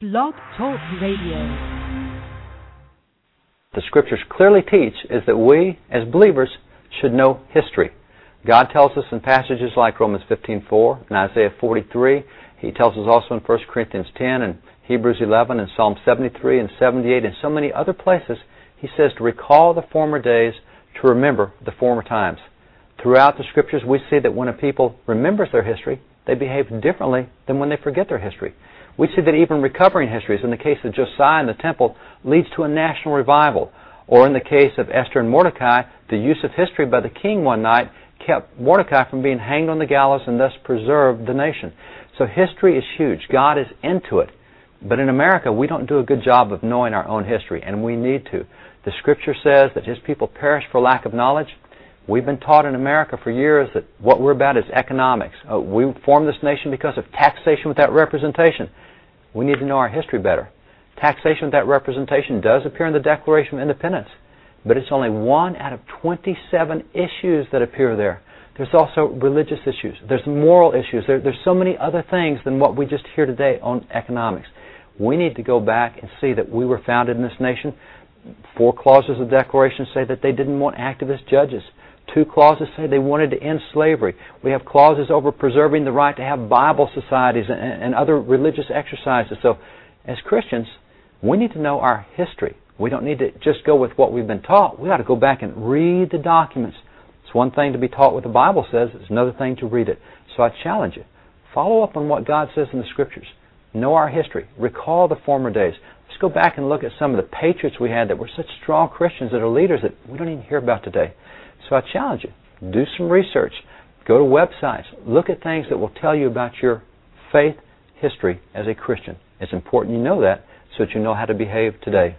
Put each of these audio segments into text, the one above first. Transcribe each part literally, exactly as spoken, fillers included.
Blog Talk Radio. The Scriptures clearly teach is that we, as believers, should know history. God tells us in passages like Romans fifteen four and Isaiah forty-three. He tells us also in First Corinthians ten and Hebrews eleven and Psalm seventy-three and seventy-eight and so many other places. He says to recall the former days, to remember the former times. Throughout the Scriptures, we see that when a people remembers their history, they behave differently than when they forget their history. We see that even recovering histories, in the case of Josiah and the temple, leads to a national revival. Or in the case of Esther and Mordecai, the use of history by the king one night kept Mordecai from being hanged on the gallows and thus preserved the nation. So history is huge. God is into it. But in America, we don't do a good job of knowing our own history, and we need to. The Scripture says that His people perish for lack of knowledge. We've been taught in America for years that what we're about is economics. Uh, we formed this nation because of taxation without representation. We need to know our history better. Taxation without representation does appear in the Declaration of Independence, but it's only one out of twenty-seven issues that appear there. There's also religious issues. There's moral issues. There, there's so many other things than what we just hear today on economics. We need to go back and see that we were founded in this nation. Four clauses of the Declaration say that they didn't want activist judges. Two clauses say they wanted to end slavery. We have clauses over preserving the right to have Bible societies and, and other religious exercises. So, as Christians, we need to know our history. We don't need to just go with what we've been taught. We ought to go back and read the documents. It's one thing to be taught what the Bible says. It's another thing to read it. So I challenge you. Follow up on what God says in the Scriptures. Know our history. Recall the former days. Let's go back and look at some of the patriots we had that were such strong Christians that are leaders that we don't even hear about today. So I challenge you. Do some research. Go to websites. Look at things that will tell you about your faith history as a Christian. It's important you know that so that you know how to behave today.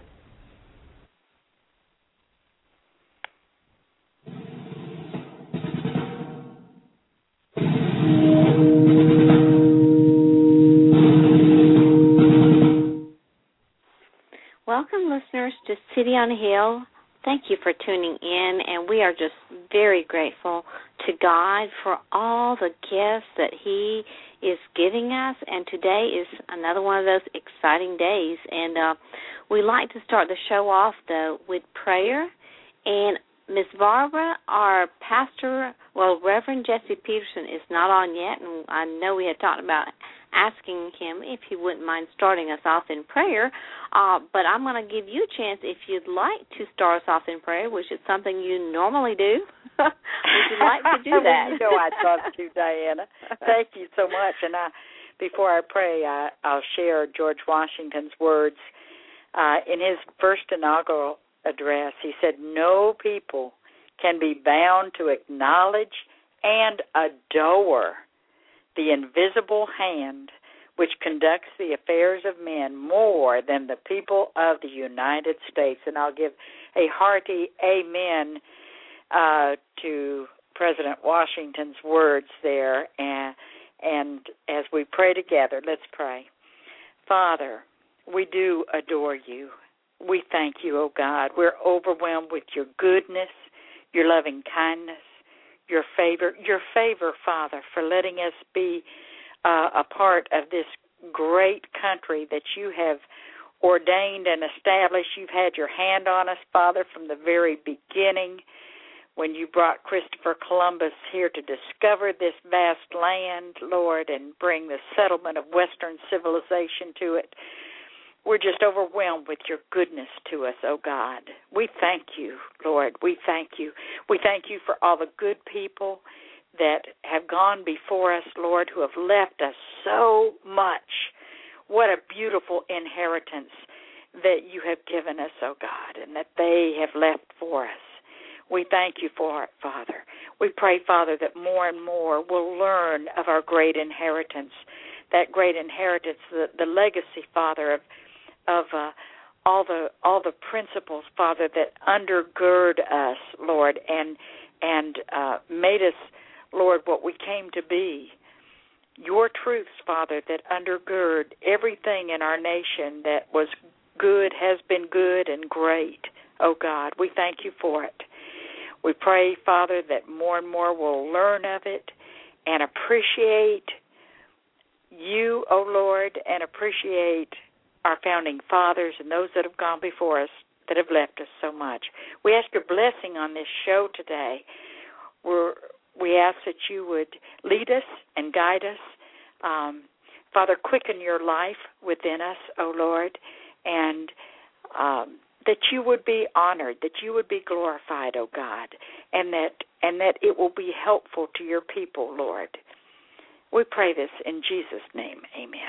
Welcome, listeners, to City on a Hill. Thank you for tuning in, and we are just very grateful to God for all the gifts that He is giving us, and today is another one of those exciting days. And uh, we like to start the show off, though, with prayer. And Miss Barbara, our pastor, well, Reverend Jesse Peterson is not on yet, and I know we had talked about asking him if he wouldn't mind starting us off in prayer, uh, but I'm going to give you a chance if you'd like to start us off in prayer, which is something you normally do. Would you like to do that? Well, you know I'd love to, Diana. Thank you so much. And I, before I pray, I, I'll share George Washington's words. Uh, in his first inaugural address, he said, "No people can be bound to acknowledge and adore the invisible hand which conducts the affairs of men more than the people of the United States." And I'll give a hearty amen uh, to President Washington's words there. And, and as we pray together, let's pray. Father, we do adore you. We thank you, oh God. We're overwhelmed with your goodness, your loving kindness, your favor, your favor, Father, for letting us be uh, a part of this great country that you have ordained and established. You've had your hand on us, Father, from the very beginning when you brought Christopher Columbus here to discover this vast land, Lord, and bring the settlement of Western civilization to it. We're just overwhelmed with your goodness to us, oh God. We thank you, Lord. We thank you. We thank you for all the good people that have gone before us, Lord, who have left us so much. What a beautiful inheritance that you have given us, oh God, and that they have left for us. We thank you for it, Father. We pray, Father, that more and more will learn of our great inheritance, that great inheritance, the, the legacy, Father, of of uh, all the all the principles, Father, that undergird us, Lord, and and uh, made us, Lord, what we came to be. Your truths, Father, that undergird everything in our nation that was good, has been good, and great. Oh God, we thank you for it. We pray, Father, that more and more will learn of it and appreciate you, oh Lord, and appreciate our founding fathers and those that have gone before us that have left us so much. We ask your blessing on this show today. We're, we ask that you would lead us and guide us. Um, Father, quicken your life within us, O Lord, and um, that you would be honored, that you would be glorified, O God, and that and that it will be helpful to your people, Lord. We pray this in Jesus' name. Amen.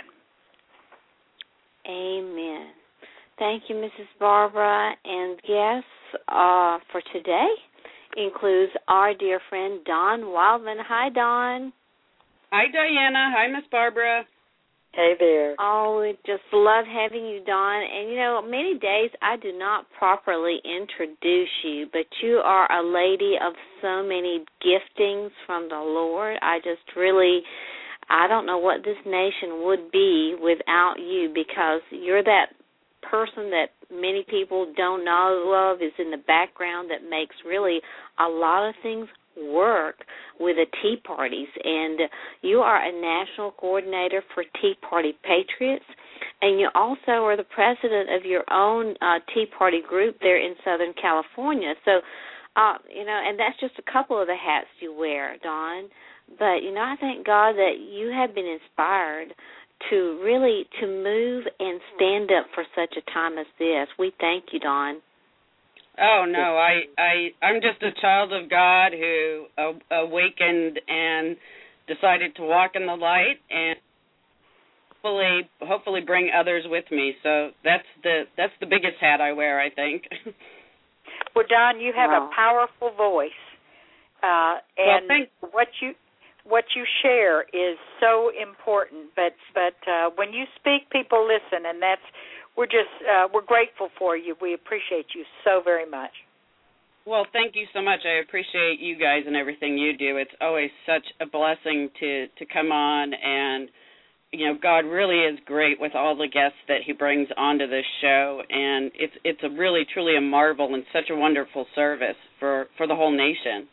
Amen. Thank you, Missus Barbara. And guests uh, for today includes our dear friend Don Wildman. Hi, Don. Hi, Diana. Hi, Miss Barbara. Hey there. Oh, we just love having you, Dawn. And, you know, many days I do not properly introduce you, but you are a lady of so many giftings from the Lord. I just really, I don't know what this nation would be without you, because you're that person that many people don't know of, is in the background, that makes really a lot of things work with the Tea Parties. And you are a national coordinator for Tea Party Patriots, and you also are the president of your own uh, Tea Party group there in Southern California. So, uh, you know, and that's just a couple of the hats you wear, Dawn. But, you know, I thank God that you have been inspired to really to move and stand up for such a time as this. We thank you, Dawn. Oh, no, I, I, I'm just a child of God who uh, awakened and decided to walk in the light and hopefully, hopefully bring others with me. So that's the that's the biggest hat I wear, I think. Well, Don, you have wow. a powerful voice, uh, and well, what you what you share is so important. But but uh, when you speak, people listen, and that's. We're just, uh, we're grateful for you. We appreciate you so very much. Well, thank you so much. I appreciate you guys and everything you do. It's always such a blessing to, to come on, and, you know, God really is great with all the guests that he brings onto this show, and it's it's a really, truly a marvel and such a wonderful service for, for the whole nation.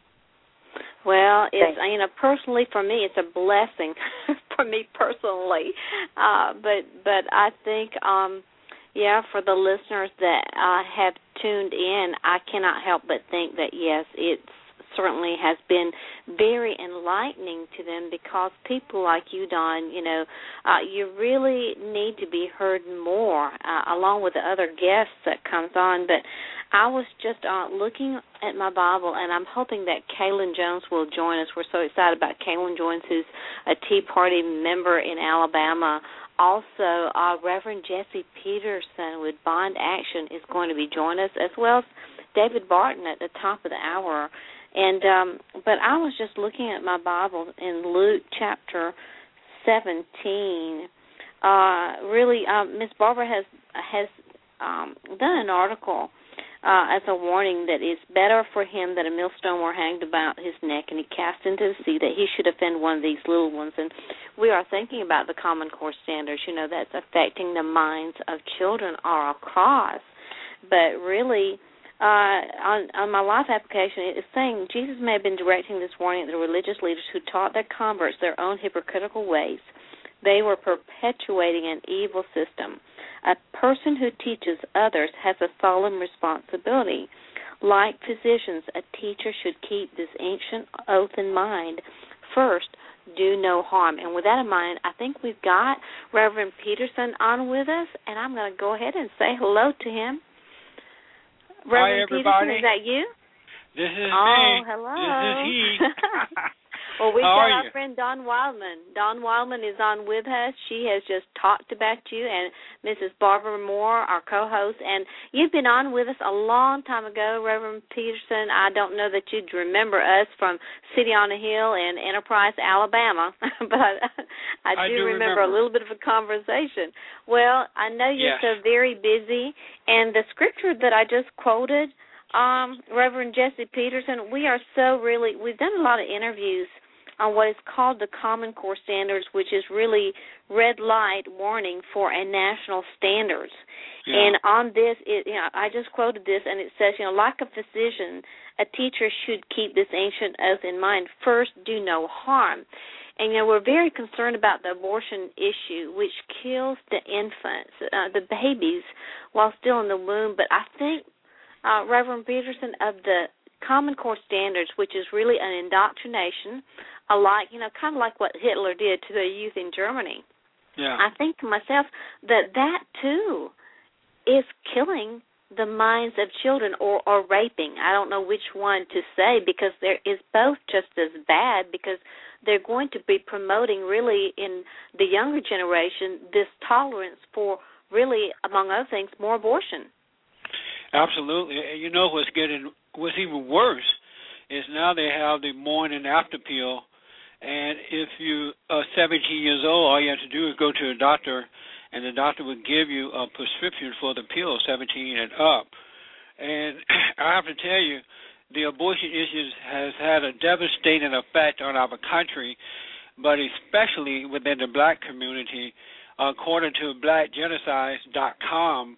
Well, it's, you know, personally for me, it's a blessing for me personally. Uh, but but I think, um, yeah, for the listeners that uh, have tuned in, I cannot help but think that, yes, it certainly has been very enlightening to them, because people like you, Don, you know, uh, you really need to be heard more, uh, along with the other guests that comes on. But I was just uh, looking at my Bible, and I'm hoping that Kaylin Jones will join us. We're so excited about Kaylin Jones, who's a Tea Party member in Alabama. Also, uh, Reverend Jesse Peterson with Bond Action is going to be joining us, as well as David Barton at the top of the hour. And um, but I was just looking at my Bible in Luke chapter seventeen. Uh, really, um, Miss Barbara has has um, done an article uh, as a warning that it's better for him that a millstone were hanged about his neck and he cast into the sea, that he should offend one of these little ones. And we are thinking about the Common Core standards, you know, that's affecting the minds of children all across. But really, Uh, on, on my life application, it's saying Jesus may have been directing this warning at the religious leaders who taught their converts their own hypocritical ways. They were perpetuating an evil system. A person who teaches others has a solemn responsibility. Like physicians, a teacher should keep this ancient oath in mind. First, do no harm. And with that in mind, I think we've got Reverend Peterson on with us, and I'm going to go ahead and say hello to him. Reverend Hi, everybody. Peterson, is that you? This is oh, me. Oh, hello. This is he. Well, we've How got are our you? friend Don Wildman. Don Wildman is on with us. She has just talked about you, and Missus Barbara Moore, our co-host. And you've been on with us a long time ago, Reverend Peterson. I don't know that you'd remember us from City on a Hill in Enterprise, Alabama, but I, I, I do, do remember, remember a little bit of a conversation. Well, I know you're yes. so very busy, and the scripture that I just quoted, um, Reverend Jesse Peterson, we are so really, we've done a lot of interviews on what is called the Common Core Standards, which is really red light warning for a national standards. Yeah. And on this, it, you know, I just quoted this, and it says, you know, like a physician, a teacher should keep this ancient oath in mind. First, do no harm. And, you know, we're very concerned about the abortion issue, which kills the infants, uh, the babies, while still in the womb. But I think, uh, Reverend Peterson, of the Common Core Standards, which is really an indoctrination, alike, you know, kind of like what Hitler did to the youth in Germany. Yeah. I think to myself that that, too, is killing the minds of children, or, or raping. I don't know which one to say, because there is both just as bad, because they're going to be promoting really in the younger generation this tolerance for really, among other things, more abortion. Absolutely. And you know what's getting, what's even worse is now they have the morning after pill, and if you are seventeen years old, all you have to do is go to a doctor, and the doctor would give you a prescription for the pill, seventeen and up. And I have to tell you, the abortion issue has had a devastating effect on our country, but especially within the black community. According to black genocides dot com,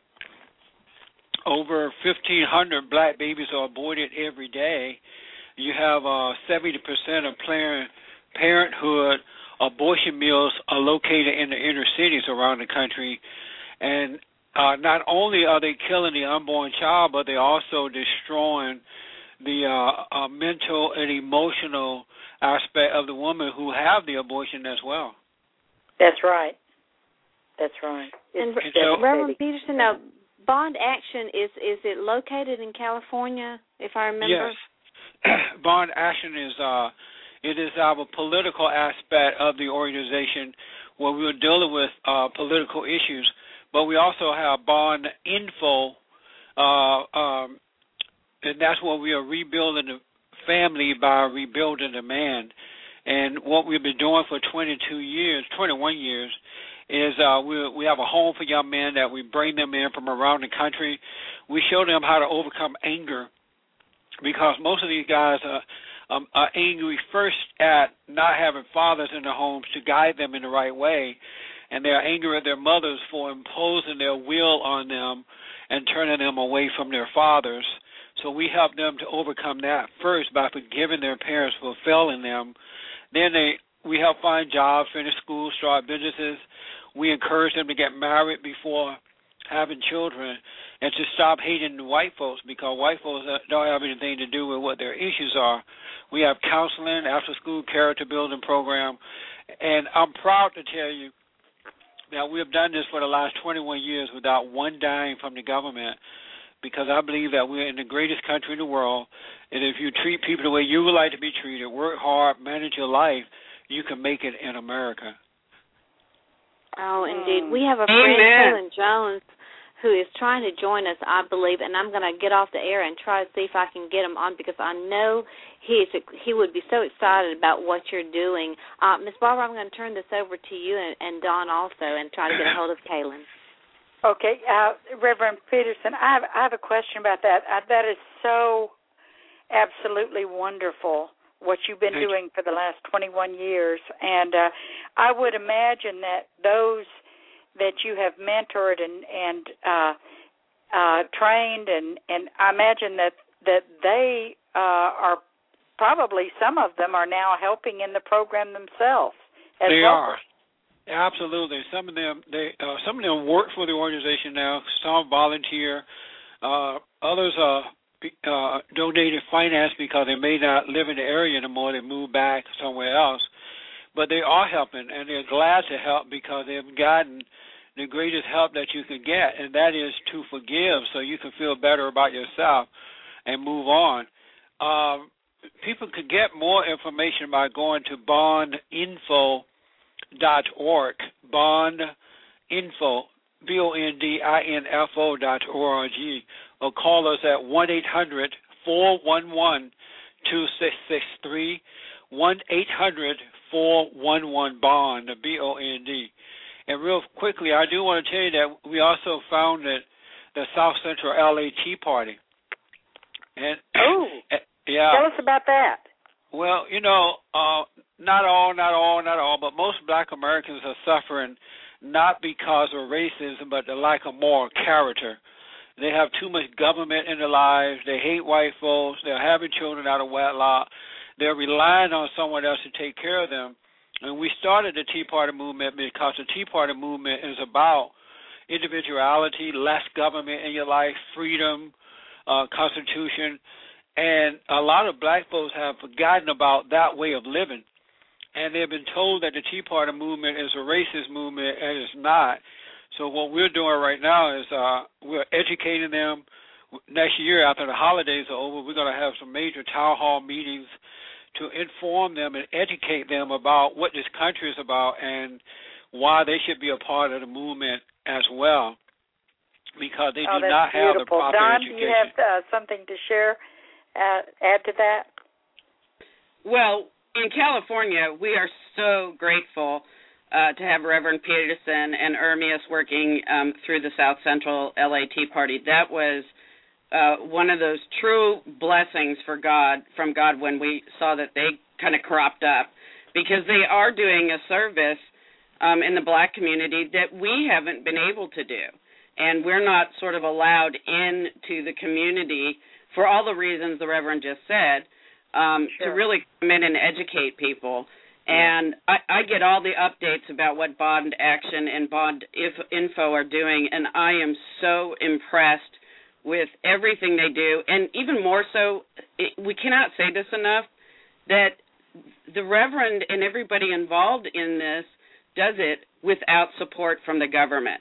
over fifteen hundred black babies are aborted every day. You have uh, seventy percent of Planned Parenthood abortion mills are located in the inner cities around the country. And uh, not only are they killing the unborn child, but they're also destroying the uh, uh, mental and emotional aspect of the woman who have the abortion as well. That's right. That's right. And, and so, Reverend Peterson, now, Bond Action, is is it located in California, if I remember? Yes. Bond Action is uh, it is our political aspect of the organization, where we're dealing with uh, political issues, but we also have Bond Info, uh, um, and that's where we are rebuilding the family by rebuilding the man. And what we've been doing for twenty-two years, twenty-one years, is uh, we we have a home for young men that we bring them in from around the country. We show them how to overcome anger, because most of these guys are, um, are angry first at not having fathers in their homes to guide them in the right way, and they're angry at their mothers for imposing their will on them and turning them away from their fathers. So we help them to overcome that first by forgiving their parents for failing them. Then they we help find jobs, finish school, start businesses. We encourage them to get married before having children, and to stop hating the white folks, because white folks don't have anything to do with what their issues are. We have counseling, after-school character building program, and I'm proud to tell you that we have done this for the last twenty-one years without one dime from the government, because I believe that we're in the greatest country in the world, and if you treat people the way you would like to be treated, work hard, manage your life, you can make it in America. Oh, indeed. We have a friend, Helen Jones, who is trying to join us, I believe, and I'm going to get off the air and try to see if I can get him on, because I know he's he would be so excited about what you're doing. Uh, Miz Barbara, I'm going to turn this over to you and, and Dawn also, and try to get a hold of Kaylin. Okay, uh, Reverend Peterson, I have, I have a question about that. Uh, that is so absolutely wonderful, what you've been Thank doing for the last twenty-one years. And uh, I would imagine that those that you have mentored and, and uh, uh, trained, and, and I imagine that, that they uh, are probably, some of them are now helping in the program themselves. As they well. are. Absolutely. Some of them they uh, some of them work for the organization now. Some volunteer. Uh, others are uh, donated finance because they may not live in the area anymore. They move back somewhere else. But they are helping, and they're glad to help because they've gotten the greatest help that you can get, and that is to forgive so you can feel better about yourself and move on. Um, people could get more information by going to bond info dot org, bond info, B O N D I N F O dot O R G, or call us at one eight hundred four one one two six six three, one eight hundred four one one BOND, B O N D. And real quickly, I do want to tell you that we also founded the South Central L A Tea Party. And oh, yeah. Tell us about that. Well, you know, uh, not all, not all, not all, but most black Americans are suffering not because of racism, but the lack of moral character. They have too much government in their lives. They hate white folks. They're having children out of wedlock. They're relying on someone else to take care of them. And we started the Tea Party movement because the Tea Party movement is about individuality, less government in your life, freedom, uh, Constitution. And a lot of black folks have forgotten about that way of living. And they've been told that the Tea Party movement is a racist movement, and it's not. So what we're doing right now is uh, we're educating them. Next year, after the holidays are over, we're going to have some major town hall meetings to inform them and educate them about what this country is about and why they should be a part of the movement as well, because they oh, do not have beautiful. the proper Don, education. Do you have uh, something to share, uh, add to that? Well, in California, we are so grateful uh, to have Reverend Peterson and Ermias working um, through the South Central L A Tea Party. That was uh, one of those true blessings for God, from God, when we saw that they kind of cropped up, because they are doing a service um, in the black community that we haven't been able to do. And we're not sort of allowed into the community for all the reasons the Reverend just said, um, sure. to really come in and educate people. And I, I get all the updates about what Bond Action and Bond if, Info are doing, and I am so impressed with everything they do. And even more so, it, we cannot say this enough, that the Reverend and everybody involved in this does it without support from the government.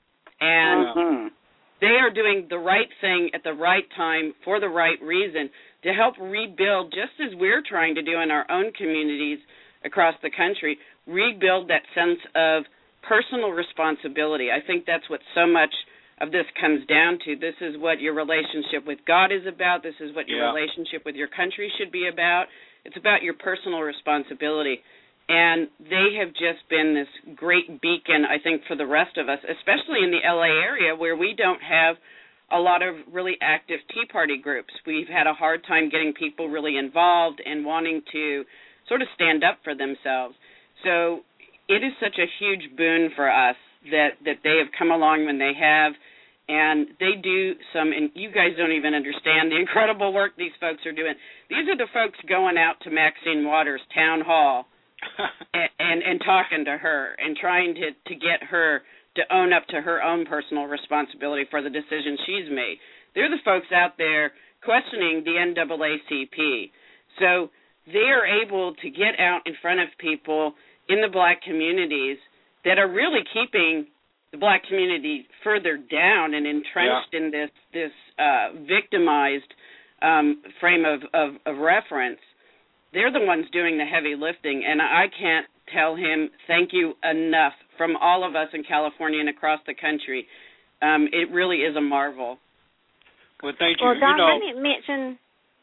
And mm-hmm. they are doing the right thing at the right time for the right reason to help rebuild, just as we're trying to do in our own communities across the country, rebuild that sense of personal responsibility. I think that's what so much of this comes down to. This is what your relationship with God is about. This is what your yeah. relationship with your country should be about. It's about your personal responsibility. And they have just been this great beacon, I think, for the rest of us, especially in the L A area where we don't have a lot of really active Tea Party groups. We've had a hard time getting people really involved and wanting to sort of stand up for themselves. So it is such a huge boon for us that, that they have come along when they have, and they do some, and you guys don't even understand the incredible work these folks are doing. These are the folks going out to Maxine Waters' town hall and, and, and talking to her and trying to, to get her to own up to her own personal responsibility for the decision she's made. They're the folks out there questioning the N double A C P. So they are able to get out in front of people in the black communities that are really keeping the black community further down and entrenched yeah. in this this uh, victimized um, frame of, of, of reference. They're the ones doing the heavy lifting, and I can't tell him thank you enough from all of us in California and across the country. Um, it really is a marvel. Well, thank you. Well, Don, you know, let me mention,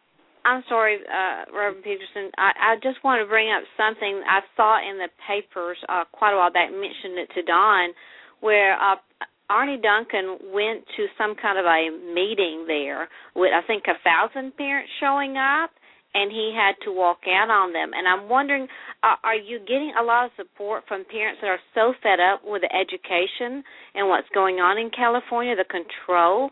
I'm sorry, uh, Reverend Peterson, I, I just want to bring up something I saw in the papers uh, quite a while back, mentioned it to Don, where uh, Arnie Duncan went to some kind of a meeting there with, I think, a thousand parents showing up, and he had to walk out on them. And I'm wondering, uh, are you getting a lot of support from parents that are so fed up with the education and what's going on in California, the control?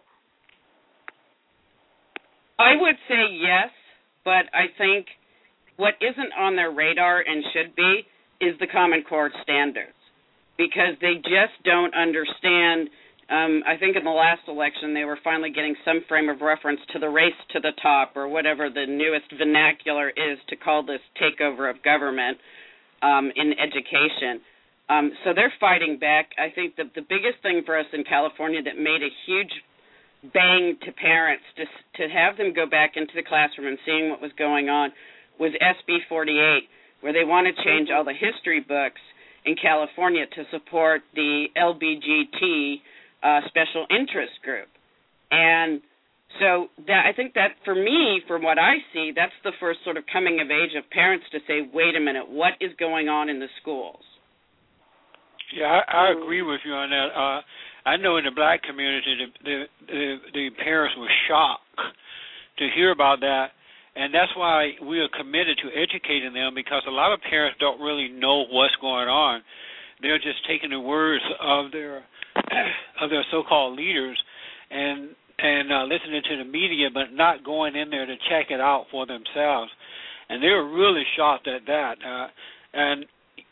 I would say yes, but I think what isn't on their radar and should be is the Common Core standards, because they just don't understand. Um, I think in the last election they were finally getting some frame of reference to the race to the top, or whatever the newest vernacular is to call this takeover of government um, in education. Um, so they're fighting back. I think that the biggest thing for us in California that made a huge bang to parents to, to have them go back into the classroom and seeing what was going on was S B forty-eight, where they want to change all the history books in California to support the L B G T uh, special interest group. And so that, I think that for me, from what I see, that's the first sort of coming of age of parents to say, wait a minute, what is going on in the schools? Yeah, I, I agree with you on that. Uh, I know in the black community, the, the the the parents were shocked to hear about that, and that's why we are committed to educating them, because a lot of parents don't really know what's going on. They're just taking the words of their of their so-called leaders and and uh, listening to the media, but not going in there to check it out for themselves. And they were really shocked at that. Uh, and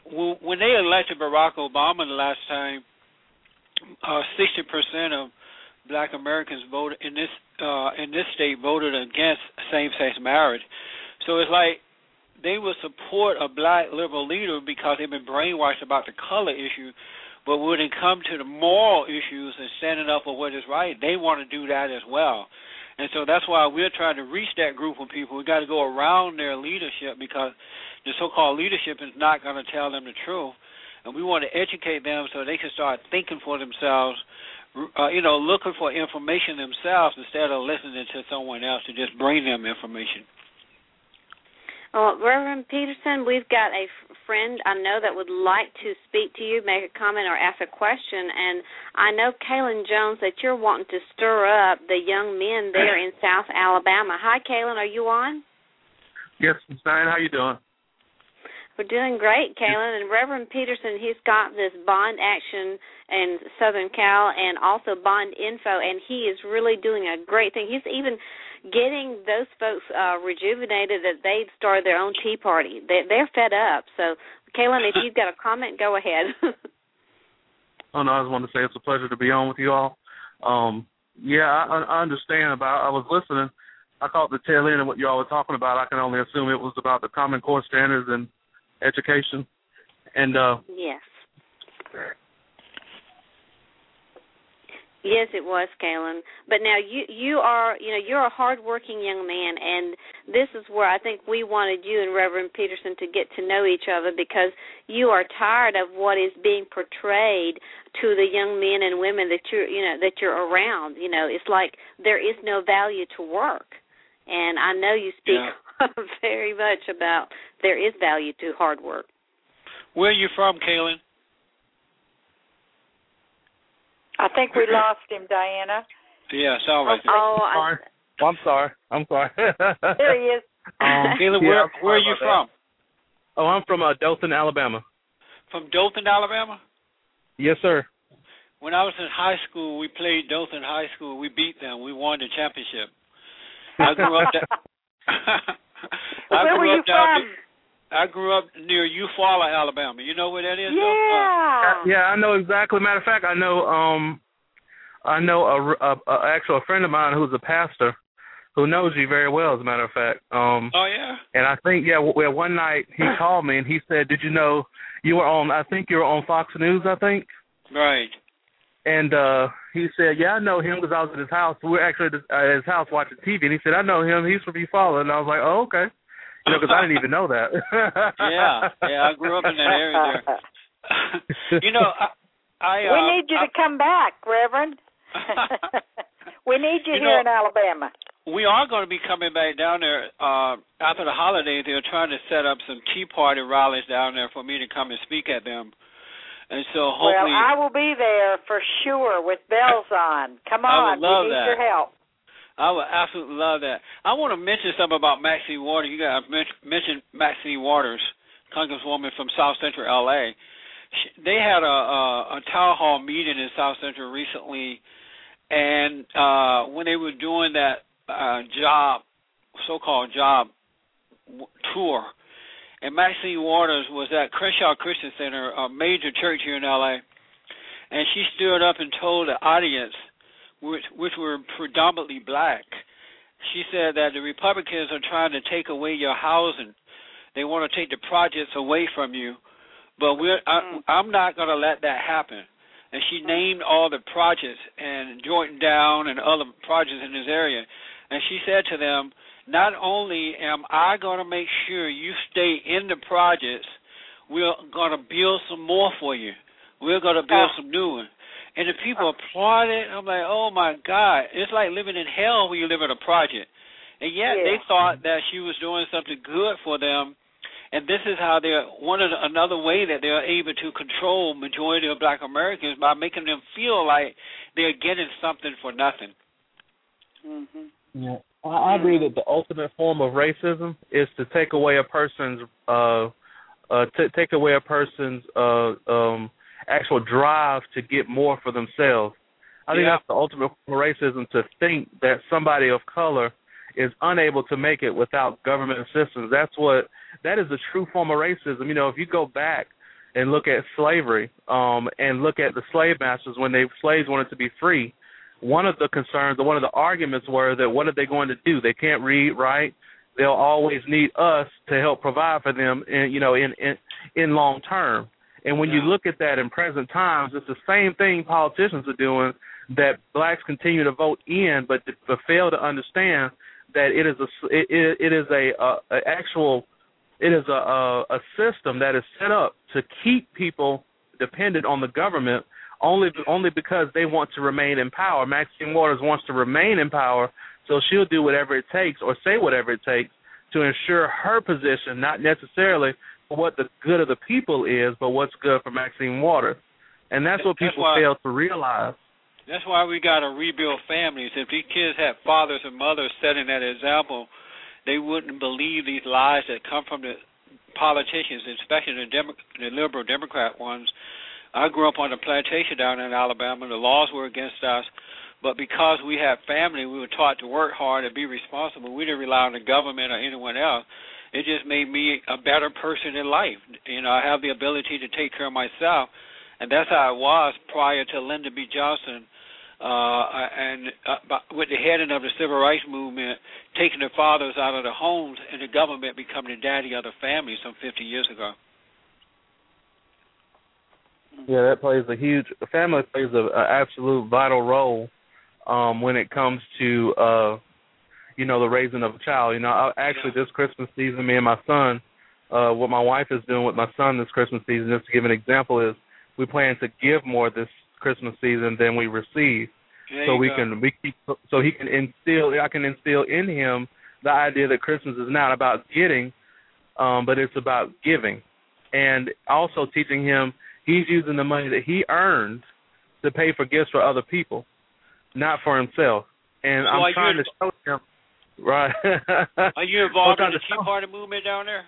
when they elected Barack Obama the last time, uh, sixty percent of Black Americans voted in this uh, in this state voted against same-sex marriage. So it's like they would support a black liberal leader because they've been brainwashed about the color issue, but when it comes to the moral issues and standing up for what is right, they want to do that as well. And so that's why we're trying to reach that group of people. We've got to go around their leadership because the so-called leadership is not going to tell them the truth. And we want to educate them so they can start thinking for themselves, uh, you know, looking for information themselves instead of listening to someone else to just bring them information. Well, Reverend Peterson, we've got a friend I know that would like to speak to you, make a comment, or ask a question. And I know, Kaylin Jones, that you're wanting to stir up the young men there in South Alabama. Hi, Kaylin, are you on? Yes, Miz Diane, how you doing? We're doing great, Kaylin. And Reverend Peterson, he's got this bond action in Southern Cal and also bond info, and he is really doing a great thing. He's even getting those folks uh, rejuvenated that they've started their own tea party. They, they're fed up. So, Kaylin, if you've got a comment, go ahead. Oh, no, I just wanted to say it's a pleasure to be on with you all. Um, yeah, I, I understand about I was listening. I caught the tail end of what you all were talking about. I can only assume it was about the Common Core standards and education. And uh, yes. Yes, it was, Kaylin. But now you you are you know you're a hardworking young man, and this is where I think we wanted you and Reverend Peterson to get to know each other, because you are tired of what is being portrayed to the young men and women that you're you know that you're around. You know, it's like there is no value to work, and I know you speak yeah. very much about there is value to hard work. Where are you from, Kaylin? I think we lost him, Diana. Yeah, all right. Oh, I'm sorry. I, I'm sorry. I'm sorry. There he is. Um, Kaylin, where, yeah, where are you from? That. Oh, I'm from uh, Dothan, Alabama. From Dothan, Alabama? Yes, sir. When I was in high school, we played Dothan High School. We beat them. We won the championship. I grew up. Da- I where grew were up you down from? I grew up near Eufaula, Alabama. You know where that is? Yeah. Uh, yeah, I know exactly. Matter of fact, I know. Um, I know a, a, a actual a friend of mine who's a pastor who knows you very well. As a matter of fact. Um, oh yeah. And I think yeah. Well, one night he called me and he said, "Did you know you were on? I think you were on Fox News. I think." Right. And uh, he said, "Yeah, I know him because I was at his house. We were actually at his house watching T V." And he said, "I know him. He's from Eufaula." And I was like, "Oh, okay." You know, because I didn't even know that. yeah, yeah, I grew up in that area there. you know, I, I uh, we need you I, to come back, Reverend. We need you, you here know, in Alabama. We are going to be coming back down there uh, after the holidays. They're trying to set up some Tea Party rallies down there for me to come and speak at them. And so hopefully, well, I will be there for sure with bells on. Come on, I would love we need that. your help. I would absolutely love that. I want to mention something about Maxine Waters. You guys mentioned Maxine Waters, Congresswoman from South Central L A. She, they had a, a, a town hall meeting in South Central recently, and uh, when they were doing that uh, job, so-called job w- tour, and Maxine Waters was at Crenshaw Christian Center, a major church here in L A, and she stood up and told the audience, which, which were predominantly black, she said that the Republicans are trying to take away your housing. They want to take the projects away from you, but we're, I, I'm not going to let that happen. And she named all the projects, and Jordan Down and other projects in this area. And she said to them, not only am I going to make sure you stay in the projects, we're going to build some more for you. We're going to build some new ones. And the people applauded. I'm like, oh, my God. It's like living in hell when you live in a project. And yet yeah. they thought that she was doing something good for them. And this is how they're one of the, another way that they're able to control majority of black Americans, by making them feel like they're getting something for nothing. Mm-hmm. Yeah, I, I agree that the ultimate form of racism is to take away a person's uh, uh, t- take away a person's uh, um, actual drive to get more for themselves. I think yeah. that's the ultimate form of racism, to think that somebody of color is unable to make it without government assistance. That's what that is the true form of racism. You know, if you go back and look at slavery um, and look at the slave masters when they slaves wanted to be free. One of the concerns, or one of the arguments were that what are they going to do? They can't read, write. They'll always need us to help provide for them, in, you know, in in, in long term. And when yeah. you look at that in present times, it's the same thing politicians are doing, that blacks continue to vote in, but, but fail to understand that it is a it, it is a, a, a actual it is a, a a system that is set up to keep people dependent on the government only only because they want to remain in power. Maxine Waters wants to remain in power, so she'll do whatever it takes or say whatever it takes to ensure her position, not necessarily for what the good of the people is, but what's good for Maxine Waters. And that's what people that's why, fail to realize. That's why we got to rebuild families. If these kids had fathers and mothers setting that example, they wouldn't believe these lies that come from the politicians, especially the, Demo- the liberal Democrat ones. I grew up on a plantation down in Alabama. The laws were against us, but because we had family, we were taught to work hard and be responsible. We didn't rely on the government or anyone else. It just made me a better person in life. You know, I have the ability to take care of myself, and that's how it was prior to Lyndon B. Johnson uh, and uh, with the heading of the Civil Rights Movement, taking the fathers out of the homes and the government becoming the daddy of the family some fifty years ago. Yeah, that plays a huge – family plays an absolute vital role um, when it comes to uh, – you know, the raising of a child. You know, I, actually this Christmas season, me and my son, uh, what my wife is doing with my son this Christmas season, just to give an example, is we plan to give more this Christmas season than we receive. There so we go. can, we keep, so he can instill, I can instill in him the idea that Christmas is not about getting, um, but it's about giving. And also teaching him he's using the money that he earned to pay for gifts for other people, not for himself. And so I'm trying to show him. Right. Are you involved in the Tea Party movement down there?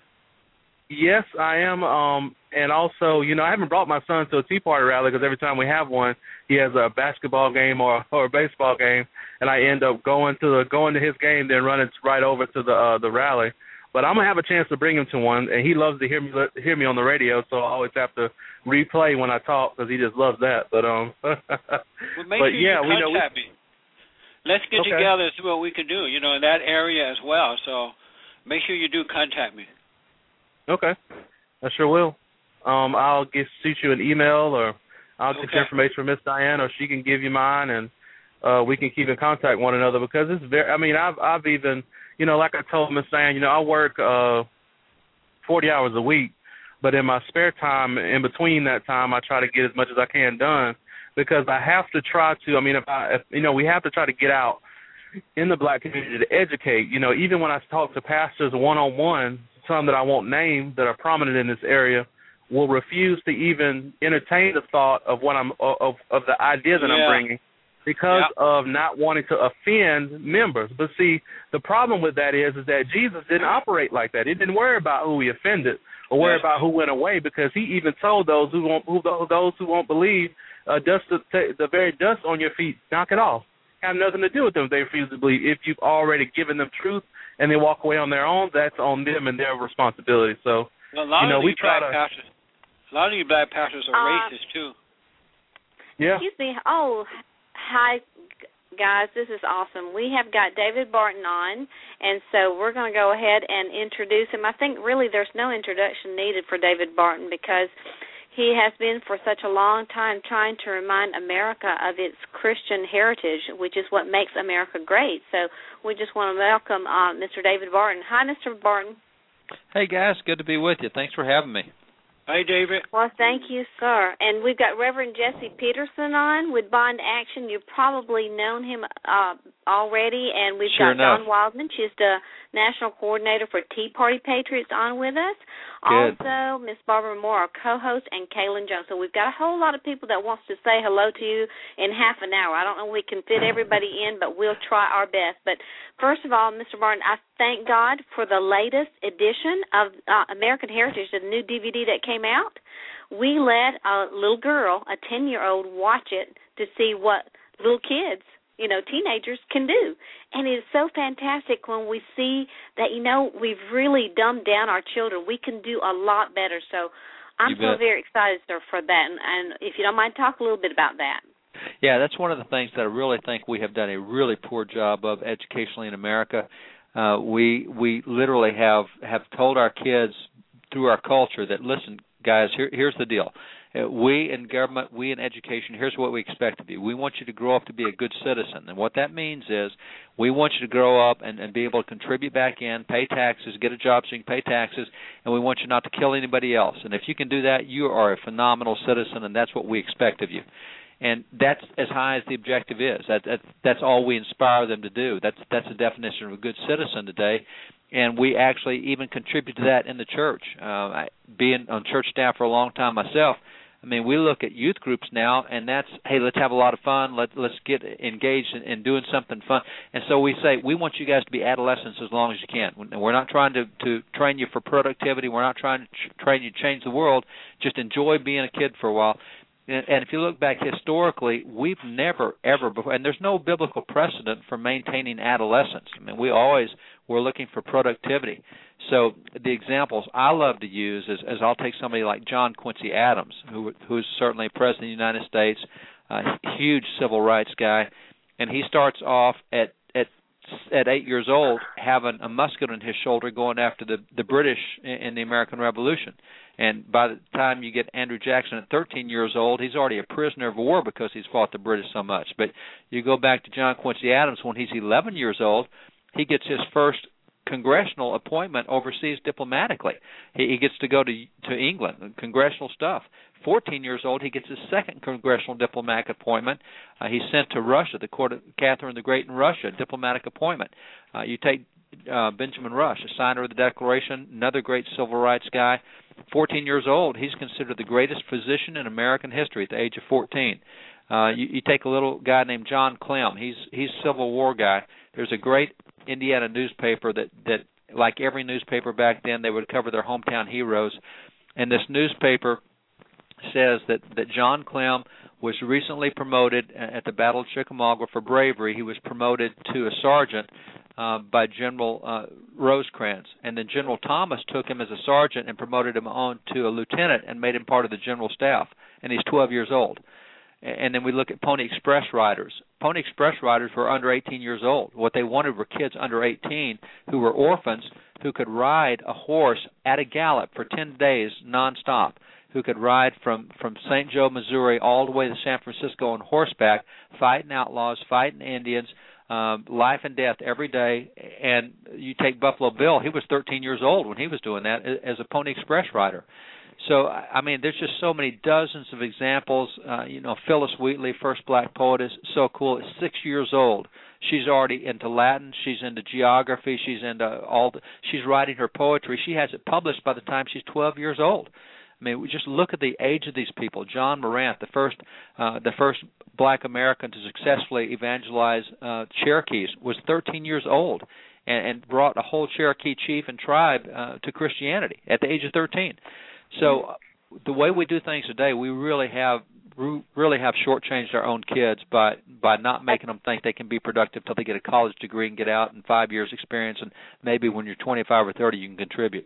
Yes, I am. Um, and also, you know, I haven't brought my son to a Tea Party rally because every time we have one, he has a basketball game or, or a baseball game, and I end up going to the going to his game, then running right over to the uh, the rally. But I'm gonna have a chance to bring him to one, and he loves to hear me hear me on the radio, so I always have to replay when I talk because he just loves that. But um, well, make but sure yeah, you we know. contact We, me. Let's get okay. together and see what we can do, you know, in that area as well. So make sure you do contact me. Okay. I sure will. Um, I'll get shoot you an email, or I'll get okay. your information from Miss Diane, or she can give you mine, and uh, we can keep in contact with one another because it's very, I mean, I've, I've even, you know, like I told Miss Diane, you know, I work uh, forty hours a week, but in my spare time, in between that time, I try to get as much as I can done. Because I have to try to, I mean, if I, if, you know, we have to try to get out in the black community to educate. You know, even when I talk to pastors one-on-one, some that I won't name that are prominent in this area will refuse to even entertain the thought of what I'm, of, of the idea that yeah. I'm bringing because yeah. of not wanting to offend members. But see, the problem with that is, is that Jesus didn't operate like that. He didn't worry about who he offended or worry yeah. about who went away, because he even told those who won't, who, those who won't believe, Uh, dust the, the very dust on your feet, knock it off. Have nothing to do with them if they refuse to believe. If you've already given them truth and they walk away on their own, that's on them and their responsibility. So, well, a lot you know, of we try black to. Pastors, a lot of you black pastors are uh, racist too. Yeah. Excuse me. Oh, hi, guys. This is awesome. We have got David Barton on, and so we're going to go ahead and introduce him. I think really there's no introduction needed for David Barton because he has been for such a long time trying to remind America of its Christian heritage, which is what makes America great. So we just want to welcome uh, Mister David Barton. Hi, Mister Barton. Hey, guys. Good to be with you. Thanks for having me. Hey, David. Well, thank you, sir. And we've got Reverend Jesse Peterson on with Bond Action. You've probably known him uh, already. And we've sure got enough. Don Wildman. She's the National Coordinator for Tea Party Patriots on with us. Good. Also, Miss Barbara Moore, our co-host, and Kaylin Jones. So we've got a whole lot of people that wants to say hello to you in half an hour. I don't know if we can fit everybody in, but we'll try our best. But first of all, Mister Barton, I thank God for the latest edition of uh, American Heritage, the new D V D that came out. We let a little girl, a ten-year-old, watch it to see what little kids, you know, teenagers can do. And it is so fantastic when we see that, you know, we've really dumbed down our children. We can do a lot better. So I'm You so bet. very excited, sir, for that. And, and if you don't mind, talk a little bit about that. Yeah, that's one of the things that I really think we have done a really poor job of educationally in America. Uh, we we literally have, have told our kids through our culture that, listen, guys, here, here's the deal. Uh, we in government, we in education, here's what we expect of you. We want you to grow up to be a good citizen. And what that means is we want you to grow up and, and be able to contribute back in, pay taxes, get a job so you can pay taxes, and we want you not to kill anybody else. And if you can do that, you are a phenomenal citizen, and that's what we expect of you. And that's as high as the objective is. That, that, that's all we inspire them to do. That's that's the definition of a good citizen today. And we actually even contribute to that in the church. Uh, I, being on church staff for a long time myself, I mean, we look at youth groups now, and that's, hey, let's have a lot of fun. Let, let's get engaged in, in doing something fun. And so we say, we want you guys to be adolescents as long as you can. We're not trying to, to train you for productivity. We're not trying to tr- train you to change the world. Just enjoy being a kid for a while. And, and if you look back historically, we've never, ever before, and there's no biblical precedent for maintaining adolescence. I mean, we always were looking for productivity. So the examples I love to use is, is I'll take somebody like John Quincy Adams, who who's certainly president of the United States, a huge civil rights guy, and he starts off at at at eight years old having a musket on his shoulder going after the, the British in, in the American Revolution. And by the time you get Andrew Jackson at thirteen years old, he's already a prisoner of war because he's fought the British so much. But you go back to John Quincy Adams when he's eleven years old, he gets his first congressional appointment overseas diplomatically. He, he gets to go to to England, congressional stuff. fourteen years old, he gets his second congressional diplomatic appointment. Uh, he's sent to Russia, the court of Catherine the Great in Russia, diplomatic appointment. Uh, you take uh, Benjamin Rush, a signer of the Declaration, another great civil rights guy. fourteen years old, he's considered the greatest physician in American history at the age of fourteen. Uh, you, you take a little guy named John Clem. He's he's a Civil War guy. There's a great Indiana newspaper that, that, like every newspaper back then, they would cover their hometown heroes. And this newspaper says that, that John Clem was recently promoted at the Battle of Chickamauga for bravery. He was promoted to a sergeant uh, by General uh, Rosecrans. And then General Thomas took him as a sergeant and promoted him on to a lieutenant and made him part of the general staff. And he's twelve years old. And then we look at Pony Express riders. Pony Express riders were under eighteen years old. What they wanted were kids under eighteen who were orphans who could ride a horse at a gallop for ten days nonstop, who could ride from, from Saint Joe, Missouri, all the way to San Francisco on horseback, fighting outlaws, fighting Indians, um, life and death every day. And you take Buffalo Bill, he was thirteen years old when he was doing that as a Pony Express rider. So, I mean, there's just so many dozens of examples. Uh, you know, Phyllis Wheatley, first black poet, is so cool. At six years old, she's already into Latin. She's into geography. She's into all the, she's writing her poetry. She has it published by the time she's twelve years old. I mean, we just look at the age of these people. John Morant, the first uh, the first black American to successfully evangelize uh, Cherokees, was thirteen years old and, and brought a whole Cherokee chief and tribe uh, to Christianity at the age of thirteen. So uh, the way we do things today, we really have really have shortchanged our own kids by by not making them think they can be productive till they get a college degree and get out in five years experience, and maybe when you're twenty-five or thirty you can contribute.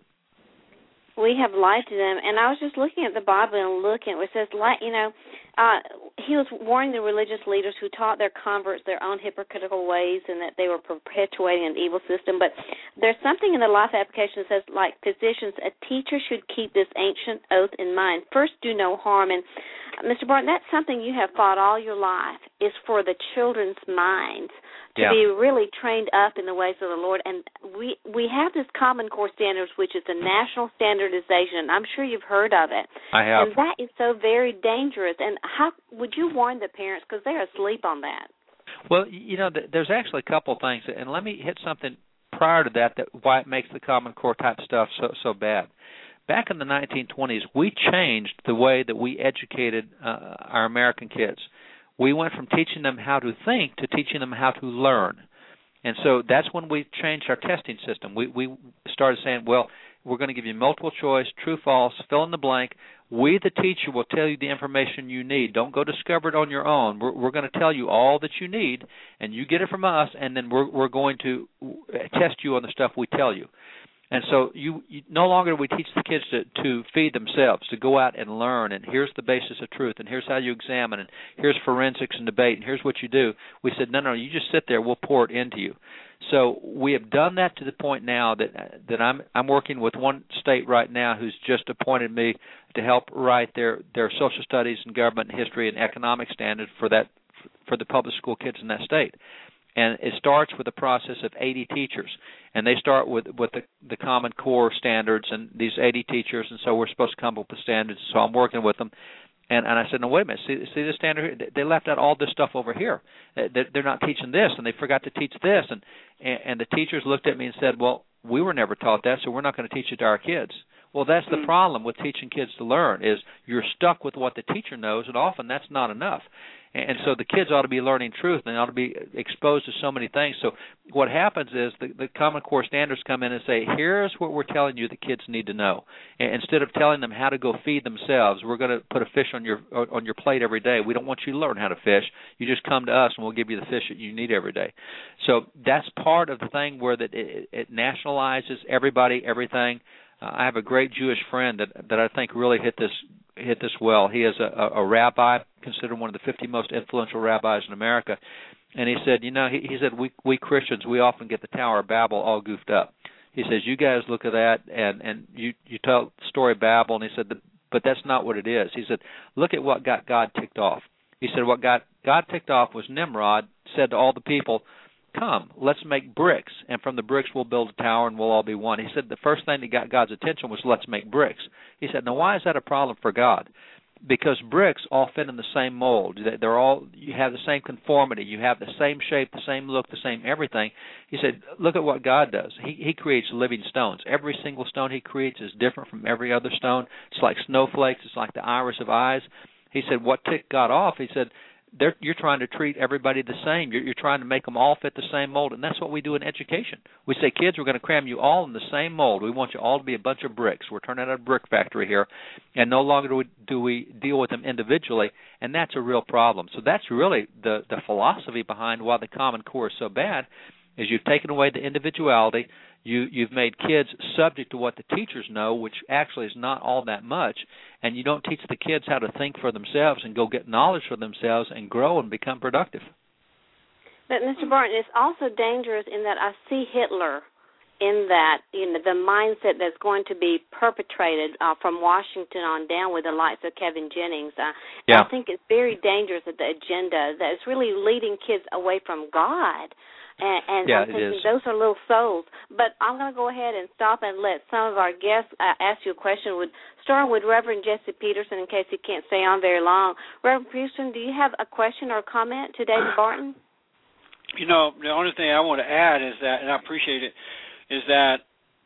We have lied to them, and I was just looking at the Bible and looking. It says, you know, uh, he was warning the religious leaders who taught their converts their own hypocritical ways and that they were perpetuating an evil system. But there's something in the life application that says, like physicians, a teacher should keep this ancient oath in mind. First, do no harm. And Mister Barton, that's something you have fought all your life, is for the children's minds to yeah. be really trained up in the ways of the Lord. And we we have this Common Core Standards, which is a national standardization. I'm sure you've heard of it. I have. And that is so very dangerous. And how would you warn the parents, because they're asleep on that? Well, you know, there's actually a couple of things, and let me hit something prior to that, that why it makes the Common Core type stuff so so bad. Back in the nineteen twenties, we changed the way that we educated uh, our American kids. We went from teaching them how to think to teaching them how to learn. And so that's when we changed our testing system. We we started saying, well, we're going to give you multiple choice, true, false, fill in the blank. We, the teacher, will tell you the information you need. Don't go discover it on your own. We're, we're going to tell you all that you need, and you get it from us, and then we're, we're going to test you on the stuff we tell you. And so you, you no longer do we teach the kids to, to feed themselves, to go out and learn, and here's the basis of truth, and here's how you examine, and here's forensics and debate, and here's what you do. We said, no, no, you just sit there, we'll pour it into you. So we have done that to the point now that that I'm I'm working with one state right now who's just appointed me to help write their, their social studies and government and history and economic standards for that for the public school kids in that state. And it starts with a process of eighty teachers, and they start with, with the, the Common Core standards and these eighty teachers, and so we're supposed to come up with standards. So I'm working with them, and, and I said, no, wait a minute, see, see this standard here? They left out all this stuff over here. They're not teaching this, and they forgot to teach this. And, and the teachers looked at me and said, well, we were never taught that, so we're not going to teach it to our kids. Well, that's the problem with teaching kids to learn is you're stuck with what the teacher knows, and often that's not enough. And so the kids ought to be learning truth, and they ought to be exposed to so many things. So what happens is the, the Common Core standards come in and say, here's what we're telling you the kids need to know. And instead of telling them how to go feed themselves, we're going to put a fish on your on your plate every day. We don't want you to learn how to fish. You just come to us, and we'll give you the fish that you need every day. So that's part of the thing where that it, it nationalizes everybody, everything. Uh, I have a great Jewish friend that that I think really hit this hit this well. He is a, a rabbi, considered one of the fifty most influential rabbis in America, and he said, you know, he, he said we we Christians we often get the Tower of Babel all goofed up. He says you guys look at that and and you you tell the story of Babel, and he said, but that's not what it is. He said, look at what got God ticked off. He said what got God ticked off was Nimrod said to all the people, come, let's make bricks, and from the bricks we'll build a tower and we'll all be one. He said the first thing that got God's attention was let's make bricks. He said, now why is that a problem for God? Because bricks all fit in the same mold. They're all, you have the same conformity. You have the same shape, the same look, the same everything. He said, look at what God does. He, he creates living stones. Every single stone he creates is different from every other stone. It's like snowflakes. It's like the iris of eyes. He said, what ticked God off? He said, They're, you're trying to treat everybody the same. You're, you're trying to make them all fit the same mold, and that's what we do in education. We say, kids, we're going to cram you all in the same mold. We want you all to be a bunch of bricks. We're turning out a brick factory here, and no longer do we, do we deal with them individually, and that's a real problem. So that's really the, the philosophy behind why the Common Core is so bad, is you've taken away the individuality. You, you've made kids subject to what the teachers know, which actually is not all that much, and you don't teach the kids how to think for themselves and go get knowledge for themselves and grow and become productive. But, Mister Barton, it's also dangerous in that I see Hitler in that, you know, the mindset that's going to be perpetrated uh, from Washington on down with the likes of Kevin Jennings. Uh, yeah. I think it's very dangerous that the agenda that is really leading kids away from God. And, and yeah, I'm thinking those are little souls. But I'm going to go ahead and stop and let some of our guests uh, ask you a question. Would start with Reverend Jesse Peterson in case he can't stay on very long. Reverend Peterson, do you have a question or a comment to David Barton? You know, the only thing I want to add is that, and I appreciate it, is that,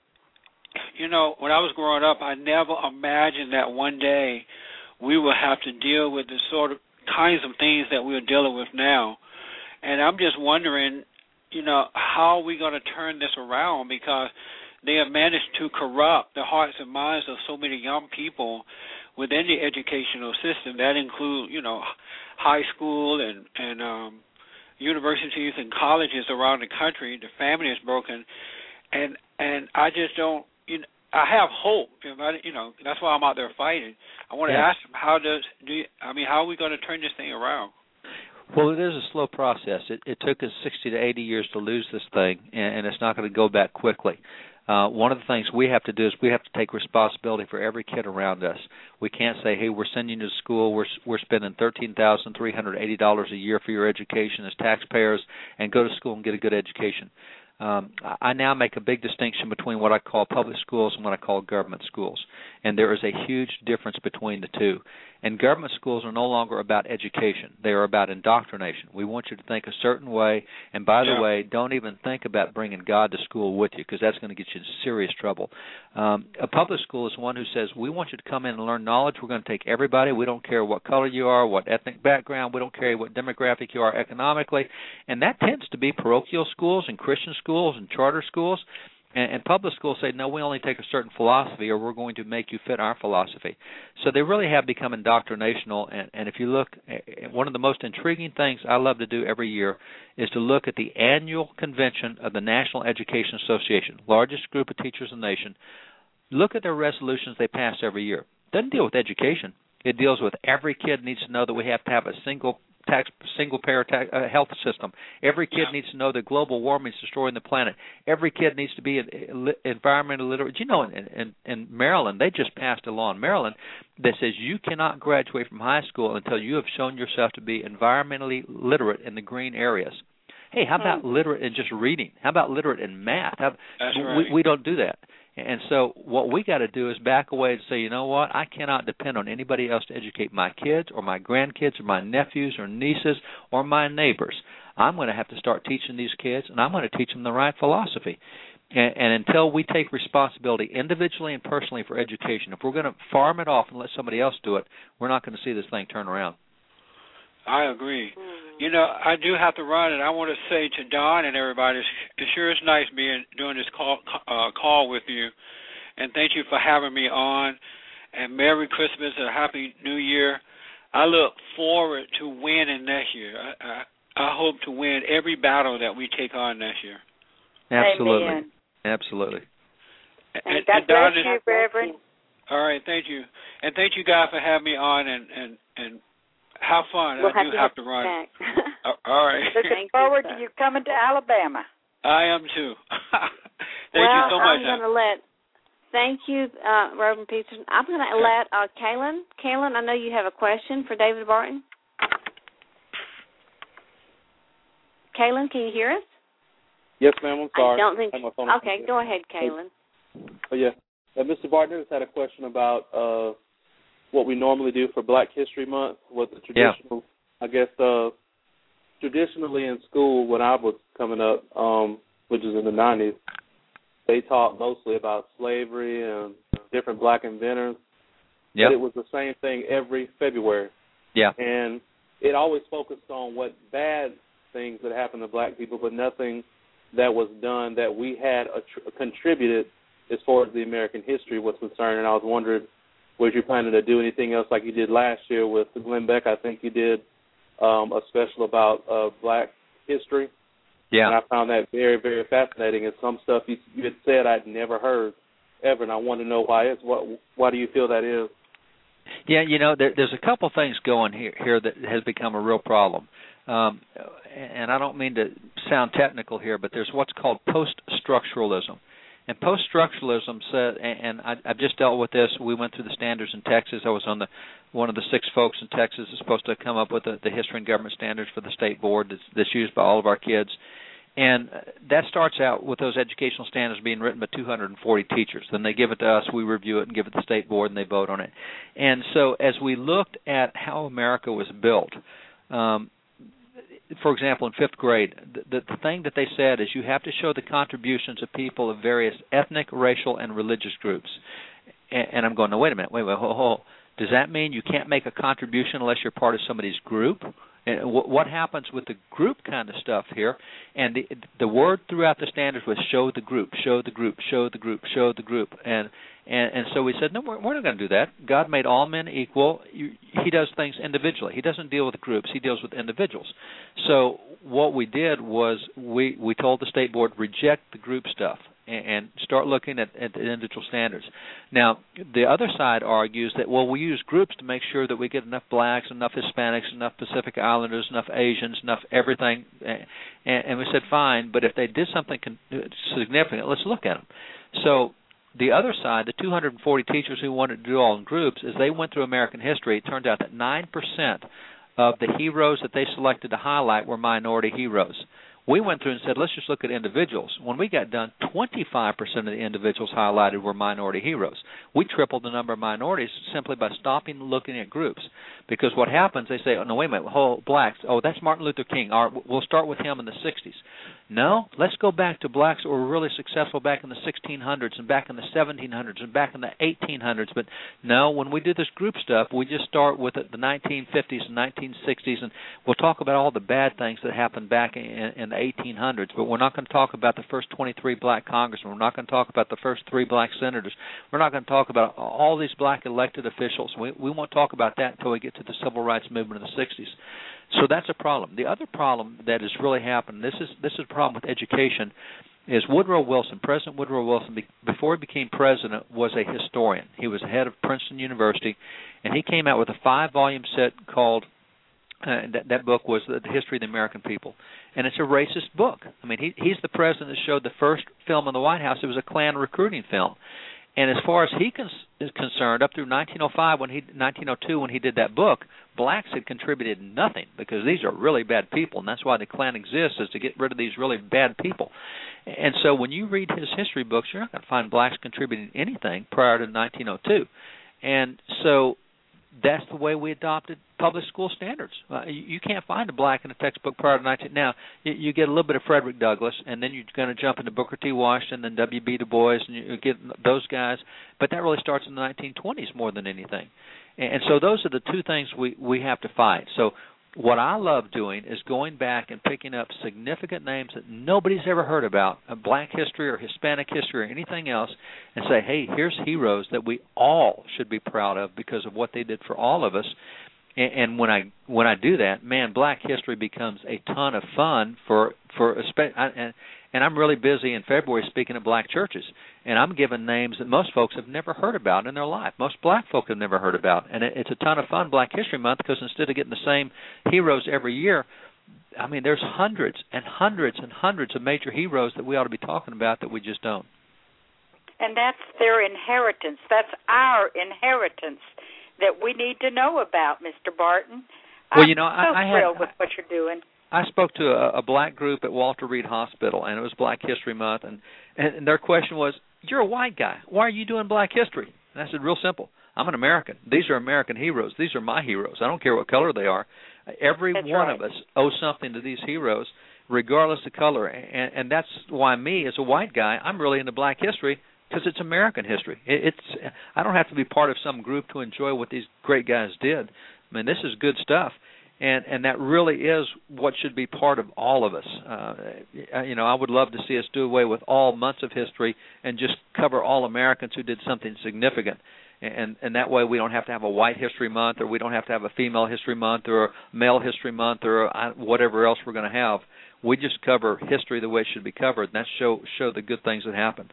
you know, when I was growing up, I never imagined that one day we would have to deal with the sort of kinds of things that we're dealing with now. And I'm just wondering, you know, how are we going to turn this around? Because they have managed to corrupt the hearts and minds of so many young people within the educational system. That include, you know, high school and, and um, universities and colleges around the country. The family is broken. And and I just don't, you know, I have hope. You know, that's why I'm out there fighting. I want to yeah. ask them, how does, do you, I mean, how are we going to turn this thing around? Well, it is a slow process. It, it took us sixty to eighty years to lose this thing, and, and it's not going to go back quickly. Uh, one of the things we have to do is we have to take responsibility for every kid around us. We can't say, hey, we're sending you to school, we're we're spending thirteen thousand three hundred eighty dollars a year for your education as taxpayers, and go to school and get a good education. Um, I now make a big distinction between what I call public schools and what I call government schools, and there is a huge difference between the two. And government schools are no longer about education. They are about indoctrination. We want you to think a certain way, and by the yeah. way, don't even think about bringing God to school with you, because that's going to get you in serious trouble. Um, a public school is one who says, we want you to come in and learn knowledge. We're going to take everybody. We don't care what color you are, what ethnic background. We don't care what demographic you are economically. And that tends to be parochial schools and Christian schools and charter schools. And, and public schools say, no, we only take a certain philosophy, or we're going to make you fit our philosophy. So they really have become indoctrinational. And, and if you look, one of the most intriguing things I love to do every year is to look at the annual convention of the National Education Association, largest group of teachers in the nation. Look at their resolutions they pass every year. It doesn't deal with education. It deals with every kid needs to know that we have to have a single tax, single payer tax, uh, health system. Every kid yeah. needs to know that global warming is destroying the planet. Every kid needs to be environmentally literate. You know, in, in, in Maryland, they just passed a law in Maryland that says you cannot graduate from high school until you have shown yourself to be environmentally literate in the green areas. Hey, how about hmm. literate in just reading? How about literate in math? How, That's right. we, we don't do that. And so what we got to do is back away and say, you know what, I cannot depend on anybody else to educate my kids or my grandkids or my nephews or nieces or my neighbors. I'm going to have to start teaching these kids, and I'm going to teach them the right philosophy. And, and until we take responsibility individually and personally for education, if we're going to farm it off and let somebody else do it, we're not going to see this thing turn around. I agree. You know, I do have to run, and I want to say to Don and everybody, it sure is nice being doing this call uh, call with you, and thank you for having me on, and Merry Christmas and Happy New Year. I look forward to winning next year. I, I, I hope to win every battle that we take on next year. Absolutely. Amen. Absolutely. And, and God and Don, bless you, Reverend. All right, thank you. And thank you, guys, for having me on, and, and, and have fun. We'll I have do have to run. Back. uh, all right. Looking Thank forward you, to you coming to Alabama. I am too. Thank well, you so much. I'm going to let, thank you, uh, Reverend Peterson. I'm going to let uh, Kaylin. Kaylin, I know you have a question for David Barton. Kaylin, can you hear us? Yes, ma'am. I'm sorry. I don't think. I my phone Okay, go ahead, Kaylin. Oh, yeah. Uh, Mister Barton has had a question about uh, what we normally do for Black History Month. What the traditional, yeah. I guess, uh, traditionally in school when I was coming up, um, which is in the nineties, they taught mostly about slavery and different Black inventors. Yeah. But it was the same thing every February. Yeah. And it always focused on what bad things that happened to Black people, but nothing that was done that we had a tr- contributed as far as the American history was concerned. And I was wondering, was you planning to do anything else like you did last year with Glenn Beck? I think you did um, a special about uh, Black history. Yeah. And I found that very, very fascinating. And some stuff you, you had said I'd never heard ever, and I want to know why is. What, why do you feel that is? Yeah, you know, there, there's a couple things going here, here that has become a real problem. Um, and I don't mean to sound technical here, but there's what's called post-structuralism. And post-structuralism said, and I, I've just dealt with this. We went through the standards in Texas. I was on the one of the six folks in Texas that's supposed to come up with the, the history and government standards for the state board that's, that's used by all of our kids. And that starts out with those educational standards being written by two hundred forty teachers. Then they give it to us, we review it, and give it to the state board, and they vote on it. And so as we looked at how America was built, um, for example, in fifth grade, the, the thing that they said is you have to show the contributions of people of various ethnic, racial, and religious groups. And, and I'm going, no, wait a minute, wait, wait, hold, hold. Does that mean you can't make a contribution unless you're part of somebody's group? And w- what happens with the group kind of stuff here? And the the word throughout the standards was show the group, show the group, show the group, show the group. And and, and so we said, no, we're, we're not going to do that. God made all men equal. You, he does things individually. He doesn't deal with groups. He deals with individuals. So what we did was we, we told the state board, reject the group stuff and, and start looking at, at the individual standards. Now, the other side argues that, well, we use groups to make sure that we get enough blacks, enough Hispanics, enough Pacific Islanders, enough Asians, enough everything. And, and we said, fine, but if they did something significant, let's look at them. So the other side, the two hundred forty teachers who wanted to do all in groups, as they went through American history, it turned out that nine percent of the heroes that they selected to highlight were minority heroes. We went through and said, let's just look at individuals. When we got done, twenty-five percent of the individuals highlighted were minority heroes. We tripled the number of minorities simply by stopping and looking at groups. Because what happens, they say, oh, no, wait a minute, whole blacks, oh, that's Martin Luther King. All right, we'll start with him in the sixties. No, let's go back to blacks that were really successful back in the sixteen hundreds and back in the seventeen hundreds and back in the eighteen hundreds. But no, when we do this group stuff, we just start with the nineteen fifties and nineteen sixties, and we'll talk about all the bad things that happened back in, in the eighteen hundreds, but we're not going to talk about the first twenty-three black congressmen. We're not going to talk about the first three black senators. We're not going to talk about all these black elected officials. We, we won't talk about that until we get to the civil rights movement of the sixties. So that's a problem. The other problem that has really happened, this is this is a problem with education, is Woodrow Wilson, President Woodrow Wilson, be, before he became president, was a historian. He was the head of Princeton University, and he came out with a five-volume set called, uh, that, that book was The History of the American People. And it's a racist book. I mean, he, he's the president that showed the first film in the White House. It was a Klan recruiting film. And as far as he cons- is concerned, up through nineteen oh five, when he, nineteen oh two, when he did that book, blacks had contributed nothing because these are really bad people, and that's why the Klan exists, is to get rid of these really bad people. And so when you read his history books, you're not going to find blacks contributing anything prior to nineteen oh two. And so that's the way we adopted public school standards. Uh, you, you can't find a black in a textbook prior to nineteen. Now, you, you get a little bit of Frederick Douglass, and then you're going to jump into Booker T. Washington, then W B. Du Bois, and you get those guys. But that really starts in the nineteen twenties more than anything. And, and so those are the two things we, we have to fight. So what I love doing is going back and picking up significant names that nobody's ever heard about, uh, black history or Hispanic history or anything else, and say, hey, here's heroes that we all should be proud of because of what they did for all of us. And, and when I when I do that, man, black history becomes a ton of fun for for and and I'm really busy in February speaking at black churches, and I'm giving names that most folks have never heard about in their life. Most black folk have never heard about, and it, it's a ton of fun, Black History Month, because instead of getting the same heroes every year, I mean, there's hundreds and hundreds and hundreds of major heroes that we ought to be talking about that we just don't. And that's their inheritance. That's our inheritance that we need to know about, Mister Barton. Well, I'm you know, I, so I had, thrilled with what you're doing. I spoke to a, a black group at Walter Reed Hospital, and it was Black History Month, and, and their question was, you're a white guy. Why are you doing black history? And I said, real simple. I'm an American. These are American heroes. These are my heroes. I don't care what color they are. Every That's one right. of us owes something to these heroes, regardless of color. And, and that's why me, as a white guy, I'm really into black history, because it's American history. It, it's I don't have to be part of some group to enjoy what these great guys did. I mean, this is good stuff. And and that really is what should be part of all of us. Uh, you know, I would love to see us do away with all months of history and just cover all Americans who did something significant. And and that way we don't have to have a white history month, or we don't have to have a female history month, or a male history month, or whatever else we're going to have. We just cover history the way it should be covered, and that show show the good things that happened.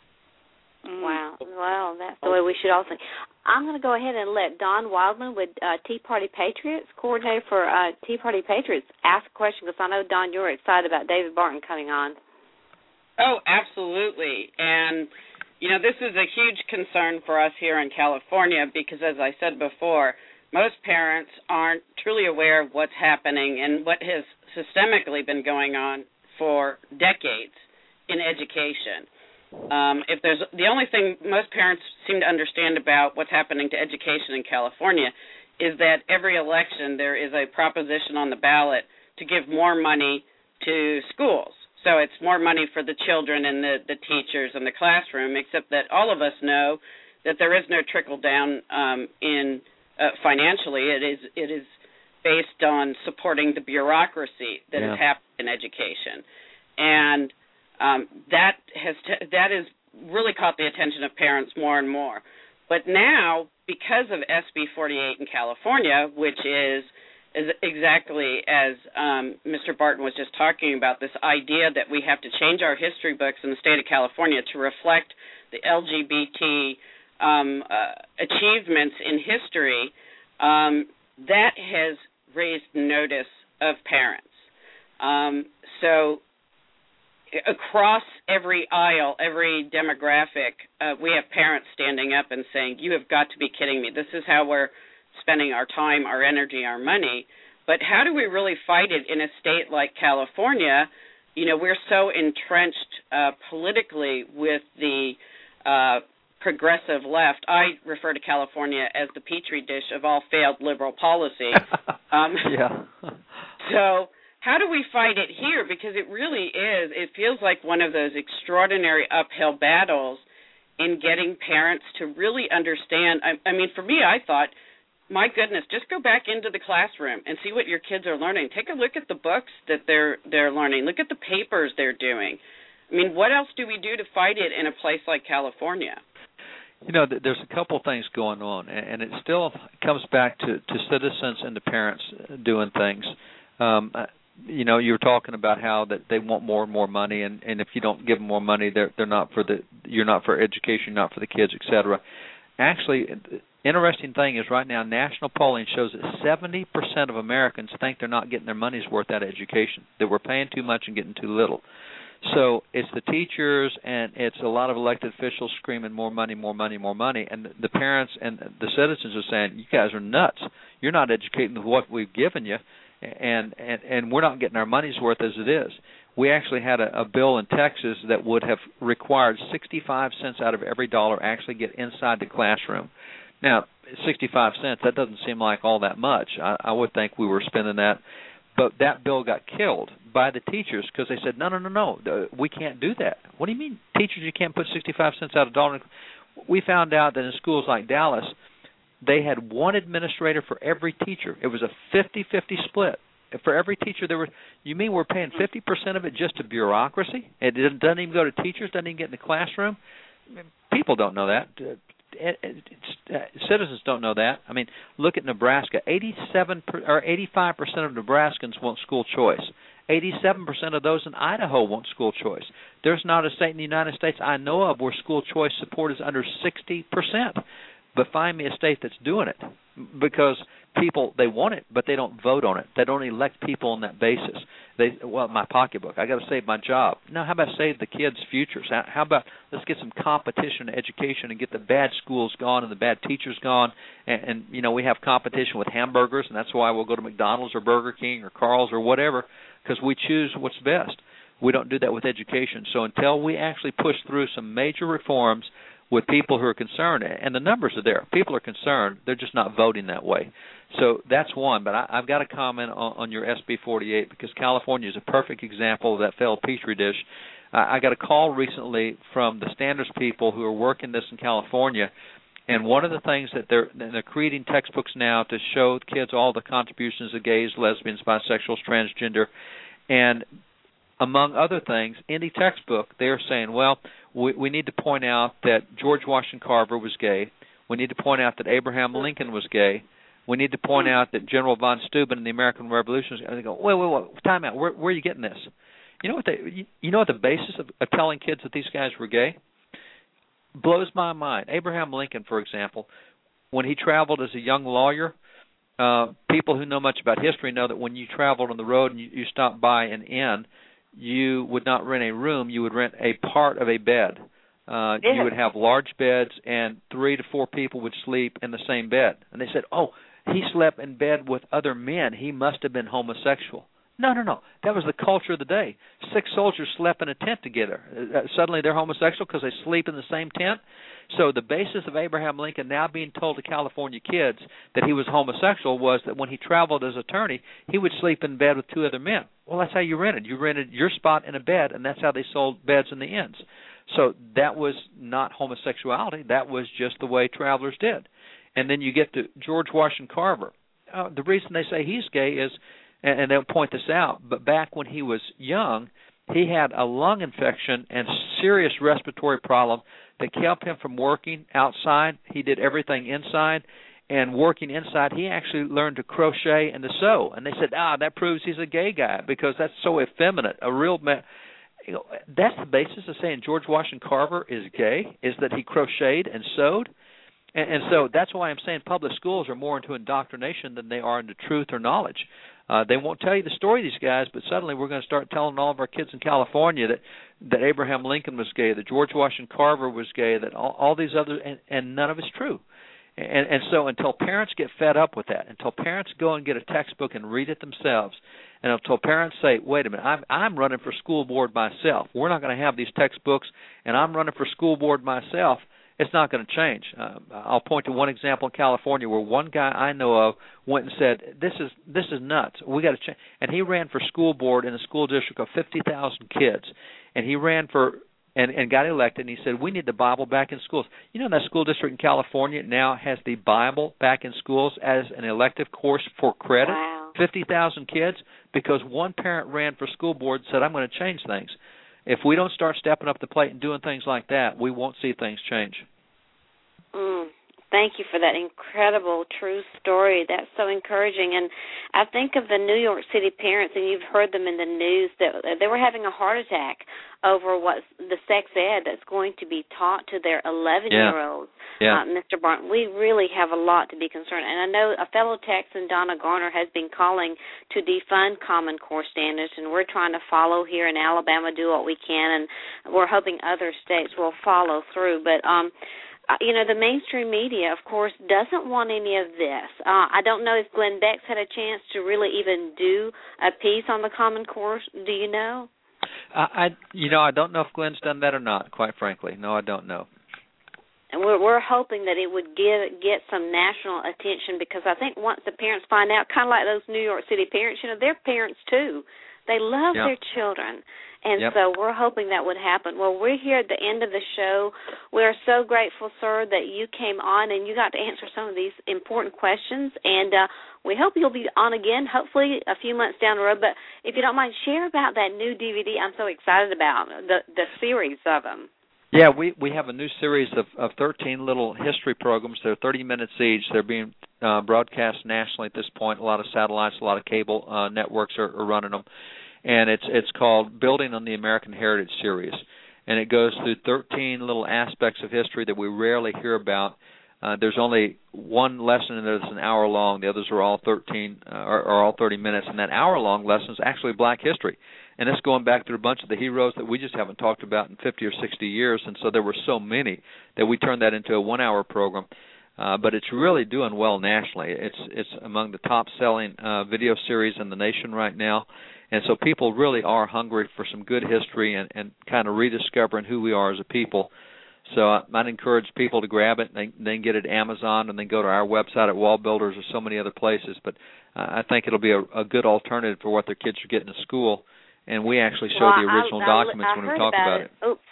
Wow. Well, that's the way we should all think. I'm going to go ahead and let Don Wildman with uh, Tea Party Patriots, coordinator for uh, Tea Party Patriots, ask a question, because I know, Don, you're excited about David Barton coming on. Oh, absolutely. And, you know, this is a huge concern for us here in California because, as I said before, most parents aren't truly aware of what's happening and what has systemically been going on for decades in education. Um, if there's the only thing most parents seem to understand about what's happening to education in California is that every election there is a proposition on the ballot to give more money to schools. So it's more money for the children and the, the teachers and the classroom, except that all of us know that there is no trickle down um, in uh, financially. It is it is based on supporting the bureaucracy that yeah. has happened in education, and Um, that has t- that has really caught the attention of parents more and more. But now, because of S B forty-eight in California, which is, is exactly as um, Mister Barton was just talking about, this idea that we have to change our history books in the state of California to reflect the L G B T um, uh, achievements in history, um, that has raised notice of parents. Um, so across every aisle, every demographic, uh, we have parents standing up and saying, you have got to be kidding me. This is how we're spending our time, our energy, our money. But how do we really fight it in a state like California? You know, we're so entrenched uh, politically with the uh, progressive left. I refer to California as the petri dish of all failed liberal policy. Um, yeah. So how do we fight it here? Because it really is, it feels like one of those extraordinary uphill battles in getting parents to really understand. I, I mean, for me, I thought My goodness, just go back into the classroom and see what your kids are learning. Take a look at the books that they're they're learning. Look at the papers they're doing. I mean, what else do we do to fight it in a place like California? You know, there's a couple things going on, and it still comes back to, to citizens and the parents doing things. Um, you know, you were talking about how that they want more and more money, and, and if you don't give them more money, they're they're not for the you're not for education, not for the kids, et cetera. Actually, interesting thing is right now national polling shows that seventy percent of Americans think they're not getting their money's worth out of education, that we're paying too much and getting too little. So it's the teachers and it's a lot of elected officials screaming more money, more money, more money, and the parents and the citizens are saying, you guys are nuts. You're not educating with what we've given you, and, and, and we're not getting our money's worth as it is. We actually had a, a bill in Texas that would have required sixty-five cents out of every dollar actually get inside the classroom. Now, sixty-five cents, that doesn't seem like all that much. I, I would think we were spending that. But that bill got killed by the teachers because they said, no, no, no, no, we can't do that. What do you mean, teachers, you can't put sixty-five cents out of a dollar? We found out that in schools like Dallas, they had one administrator for every teacher. It was a fifty-fifty split. For every teacher, there were. You mean we're paying fifty percent of it just to bureaucracy? It doesn't even go to teachers, doesn't even get in the classroom? People don't know that. Citizens don't know that. I mean, look at Nebraska. eighty-seven per, or eighty-five percent of Nebraskans want school choice. eighty-seven percent of those in Idaho want school choice. There's not a state in the United States I know of where school choice support is under sixty percent. But find me a state that's doing it, because people, they want it, but they don't vote on it. They don't elect people on that basis. They, well, my pocketbook, I got to save my job. No, how about save the kids' futures? How, how about let's get some competition in education and get the bad schools gone and the bad teachers gone, and, and you know, we have competition with hamburgers, and that's why we'll go to McDonald's or Burger King or Carl's or whatever, because we choose what's best. We don't do that with education. So until we actually push through some major reforms with people who are concerned, and the numbers are there. People are concerned. They're just not voting that way. So that's one. But I, I've got to comment on, on your S B forty-eight, because California is a perfect example of that failed Petri dish. Uh, I got a call recently from the standards people who are working this in California, and one of the things that they're, they're creating textbooks now to show kids all the contributions of gays, lesbians, bisexuals, transgender, and among other things, in the textbook, they're saying, well, we, we need to point out that George Washington Carver was gay. We need to point out that Abraham Lincoln was gay. We need to point out that General von Steuben in the American Revolution was gay. And they go, wait, wait, wait, time out. Where, where are you getting this? You know what they, you, you know what the basis of, of telling kids that these guys were gay? Blows my mind. Abraham Lincoln, for example, when he traveled as a young lawyer, uh, people who know much about history know that when you traveled on the road and you, you stopped by an inn, you would not rent a room, you would rent a part of a bed. Uh, yeah. You would have large beds, and three to four people would sleep in the same bed. And they said, oh, he slept in bed with other men. He must have been homosexual. No, no, no. That was the culture of the day. Six soldiers slept in a tent together. Uh, suddenly they're homosexual because they sleep in the same tent? So the basis of Abraham Lincoln now being told to California kids that he was homosexual was that when he traveled as attorney, he would sleep in bed with two other men. Well, that's how you rented. You rented your spot in a bed, and that's how they sold beds in the inns. So that was not homosexuality. That was just the way travelers did. And then you get to George Washington Carver. Uh, the reason they say he's gay is, and, and they'll point this out, but back when he was young, he had a lung infection and serious respiratory problem that kept him from working outside. He did everything inside. And working inside, he actually learned to crochet and to sew. And they said, ah, that proves he's a gay guy because that's so effeminate. A real man. You know, that's the basis of saying George Washington Carver is gay, is that he crocheted and sewed. And, and so that's why I'm saying public schools are more into indoctrination than they are into truth or knowledge. Uh, they won't tell you the story of these guys, but suddenly we're going to start telling all of our kids in California that, that Abraham Lincoln was gay, that George Washington Carver was gay, that all, all these other, and, and none of it's true. And, and so until parents get fed up with that, until parents go and get a textbook and read it themselves, and until parents say, wait a minute, I'm, I'm running for school board myself. We're not going to have these textbooks, and I'm running for school board myself. It's not going to change. Uh, I'll point to one example in California where one guy I know of went and said, "This is this is nuts. We got to change." And he ran for school board in a school district of fifty thousand kids, and he ran for and, and got elected, and he said, we need the Bible back in schools. You know, that school district in California now has the Bible back in schools as an elective course for credit, wow. fifty thousand kids, because one parent ran for school board and said, I'm going to change things. If we don't start stepping up the plate and doing things like that, we won't see things change. Mm. Thank you for that incredible, true story. That's so encouraging. And I think of the New York City parents, and you've heard them in the news, that they were having a heart attack over what the sex ed that's going to be taught to their eleven-year-olds. Yeah. Yeah. Uh, Mister Barton, we really have a lot to be concerned. And I know a fellow Texan, Donna Garner, has been calling to defund Common Core standards, and we're trying to follow here in Alabama, do what we can, and we're hoping other states will follow through. But, um, you know, the mainstream media, of course, doesn't want any of this. Uh, I don't know if Glenn Beck's had a chance to really even do a piece on the Common Core. Do you know? Uh, I, you know, I don't know if Glenn's done that or not, quite frankly. No, I don't know. And we're, we're hoping that it would get, get some national attention, because I think once the parents find out, kind of like those New York City parents, you know, they're parents too. They love yep. their children. And yep. so we're hoping that would happen. Well, we're here at the end of the show. We are so grateful, sir, that you came on and you got to answer some of these important questions. And uh, we hope you'll be on again, hopefully a few months down the road. But if you don't mind, share about that new D V D I'm so excited about, the, the series of them. Yeah, we, we have a new series of, of thirteen little history programs. They're thirty minutes each. They're being uh, broadcast nationally at this point. A lot of satellites, a lot of cable uh, networks are, are running them. And it's it's called Building on the American Heritage Series. And it goes through thirteen little aspects of history that we rarely hear about. Uh, there's only one lesson in there that's an hour long. The others are all thirteen, uh, are, are all thirty minutes. And that hour-long lesson is actually Black history. And it's going back through a bunch of the heroes that we just haven't talked about in fifty or sixty years. And so there were so many that we turned that into a one-hour program. Uh, but it's really doing well nationally. It's it's among the top-selling uh, video series in the nation right now. And so people really are hungry for some good history and, and kind of rediscovering who we are as a people. So I'd encourage people to grab it. They, they can get it at Amazon, and then go to our website at Wall Builders or so many other places. But uh, I think it'll be a, a good alternative for what their kids are getting to school. And we actually show well, the original I, I, documents I when we talk about, about it. it. Oops.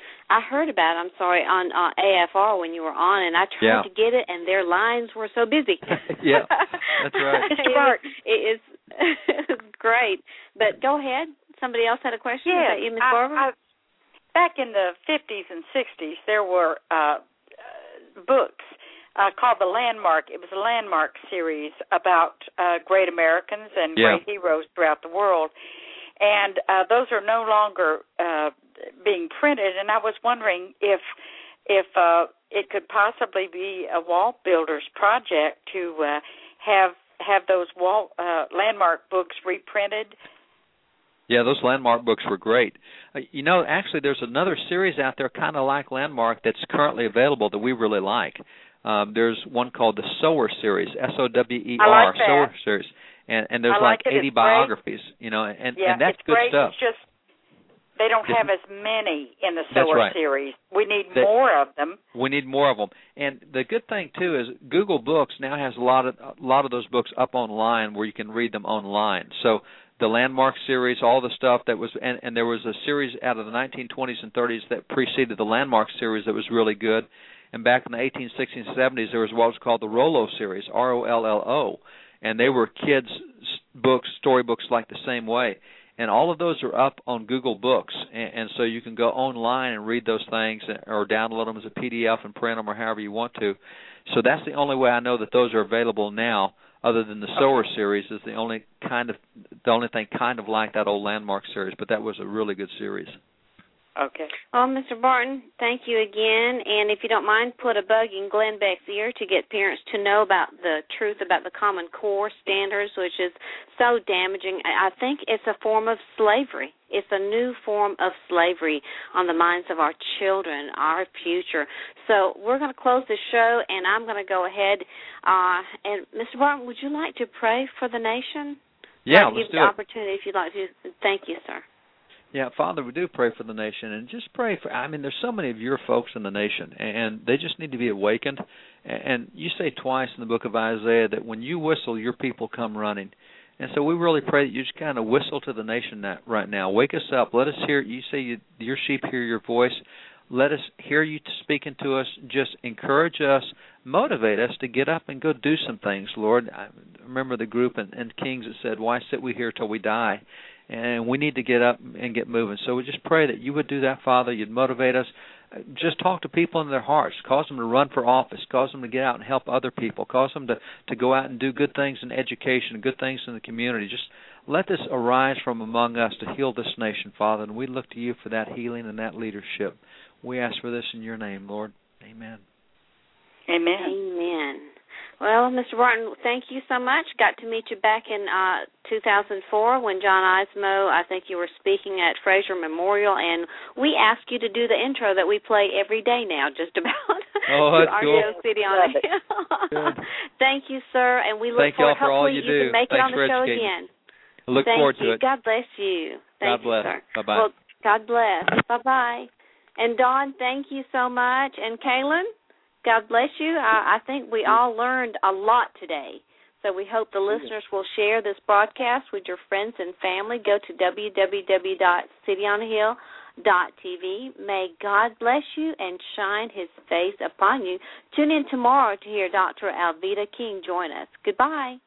I heard about it, I'm sorry, on uh, A F R when you were on, and I tried yeah. to get it, and their lines were so busy. yeah, that's right. Mister Bart, it is great. But go ahead. Somebody else had a question? Yeah, Is that you, Miz Barbara? I, I, back in the fifties and sixties, there were uh, books uh, called The Landmark. It was a Landmark series about uh, great Americans and yeah. great heroes throughout the world. And uh, those are no longer uh, being printed, and I was wondering if if uh, it could possibly be a Wall Builders project to uh, have have those wall uh, Landmark books reprinted. Yeah, those Landmark books were great. Uh, you know, actually, there's another series out there kind of like Landmark that's currently available that we really like. Um, there's one called the Sower series, S O W E R, I like that. Sower series. And, and there's I like, like it. eighty it's biographies, great. you know, and, yeah, and that's it's good great. stuff. It's just they don't have as many in the That's Sower right. series. We need they, more of them. We need more of them. And the good thing too is Google Books now has a lot of a lot of those books up online where you can read them online. So the Landmark series, all the stuff that was, and, and there was a series out of the nineteen twenties and thirties that preceded the Landmark series that was really good. And back in the eighteen sixties and seventies, there was what was called the Rollo series, R O L L O. And they were kids' books, storybooks like the same way. And all of those are up on Google Books. And, and so you can go online and read those things or download them as a P D F and print them or however you want to. So that's the only way I know that those are available now, other than the Sower okay. series, is the only kind of the only thing kind of like that old Landmark series. But that was a really good series. Okay. Well, Mister Barton, thank you again. And if you don't mind, put a bug in Glenn Beck's ear to get parents to know about the truth about the Common Core standards, which is so damaging. I think it's a form of slavery. It's a new form of slavery on the minds of our children, our future. So we're going to close the show, and I'm going to go ahead. Uh, and, Mister Barton, would you like to pray for the nation? Yeah, I'll let's give do you the it. opportunity if you'd like to. Thank you, sir. Yeah, Father, we do pray for the nation, and just pray for, I mean, there's so many of your folks in the nation, and they just need to be awakened. And you say twice in the book of Isaiah that when you whistle, your people come running. And so we really pray that you just kind of whistle to the nation that right now. Wake us up. Let us hear, you say you, your sheep hear your voice. Let us hear you speaking to us. Just encourage us, motivate us to get up and go do some things, Lord. I remember the group in, in Kings that said, why sit we here till we die? And we need to get up and get moving. So we just pray that you would do that, Father. You'd motivate us. Just talk to people in their hearts. Cause them to run for office. Cause them to get out and help other people. Cause them to, to go out and do good things in education, good things in the community. Just let this arise from among us to heal this nation, Father. And we look to you for that healing and that leadership. We ask for this in your name, Lord. Amen. Amen. Amen. Well, Mister Barton, thank you so much. Got to meet you back in uh, two thousand four when John Eismo, I think you were speaking at Fraser Memorial, and we asked you to do the intro that we play every day now, just about. Oh, that's to cool. R D O City on the Hill. Thank you, sir, and we look thank forward. Y'all for Hopefully all you, you do. can make Thanks it on the show educating. again. I look thank forward you. to it. God bless you. Thank God bless. you, sir. Bye-bye. Well, God bless. Bye-bye. And Dawn, thank you so much. And Kaylin, God bless you. I, I think we all learned a lot today. So we hope the listeners will share this broadcast with your friends and family. Go to w w w dot city on the hill dot t v. May God bless you and shine his face upon you. Tune in tomorrow to hear Doctor Alveda King join us. Goodbye.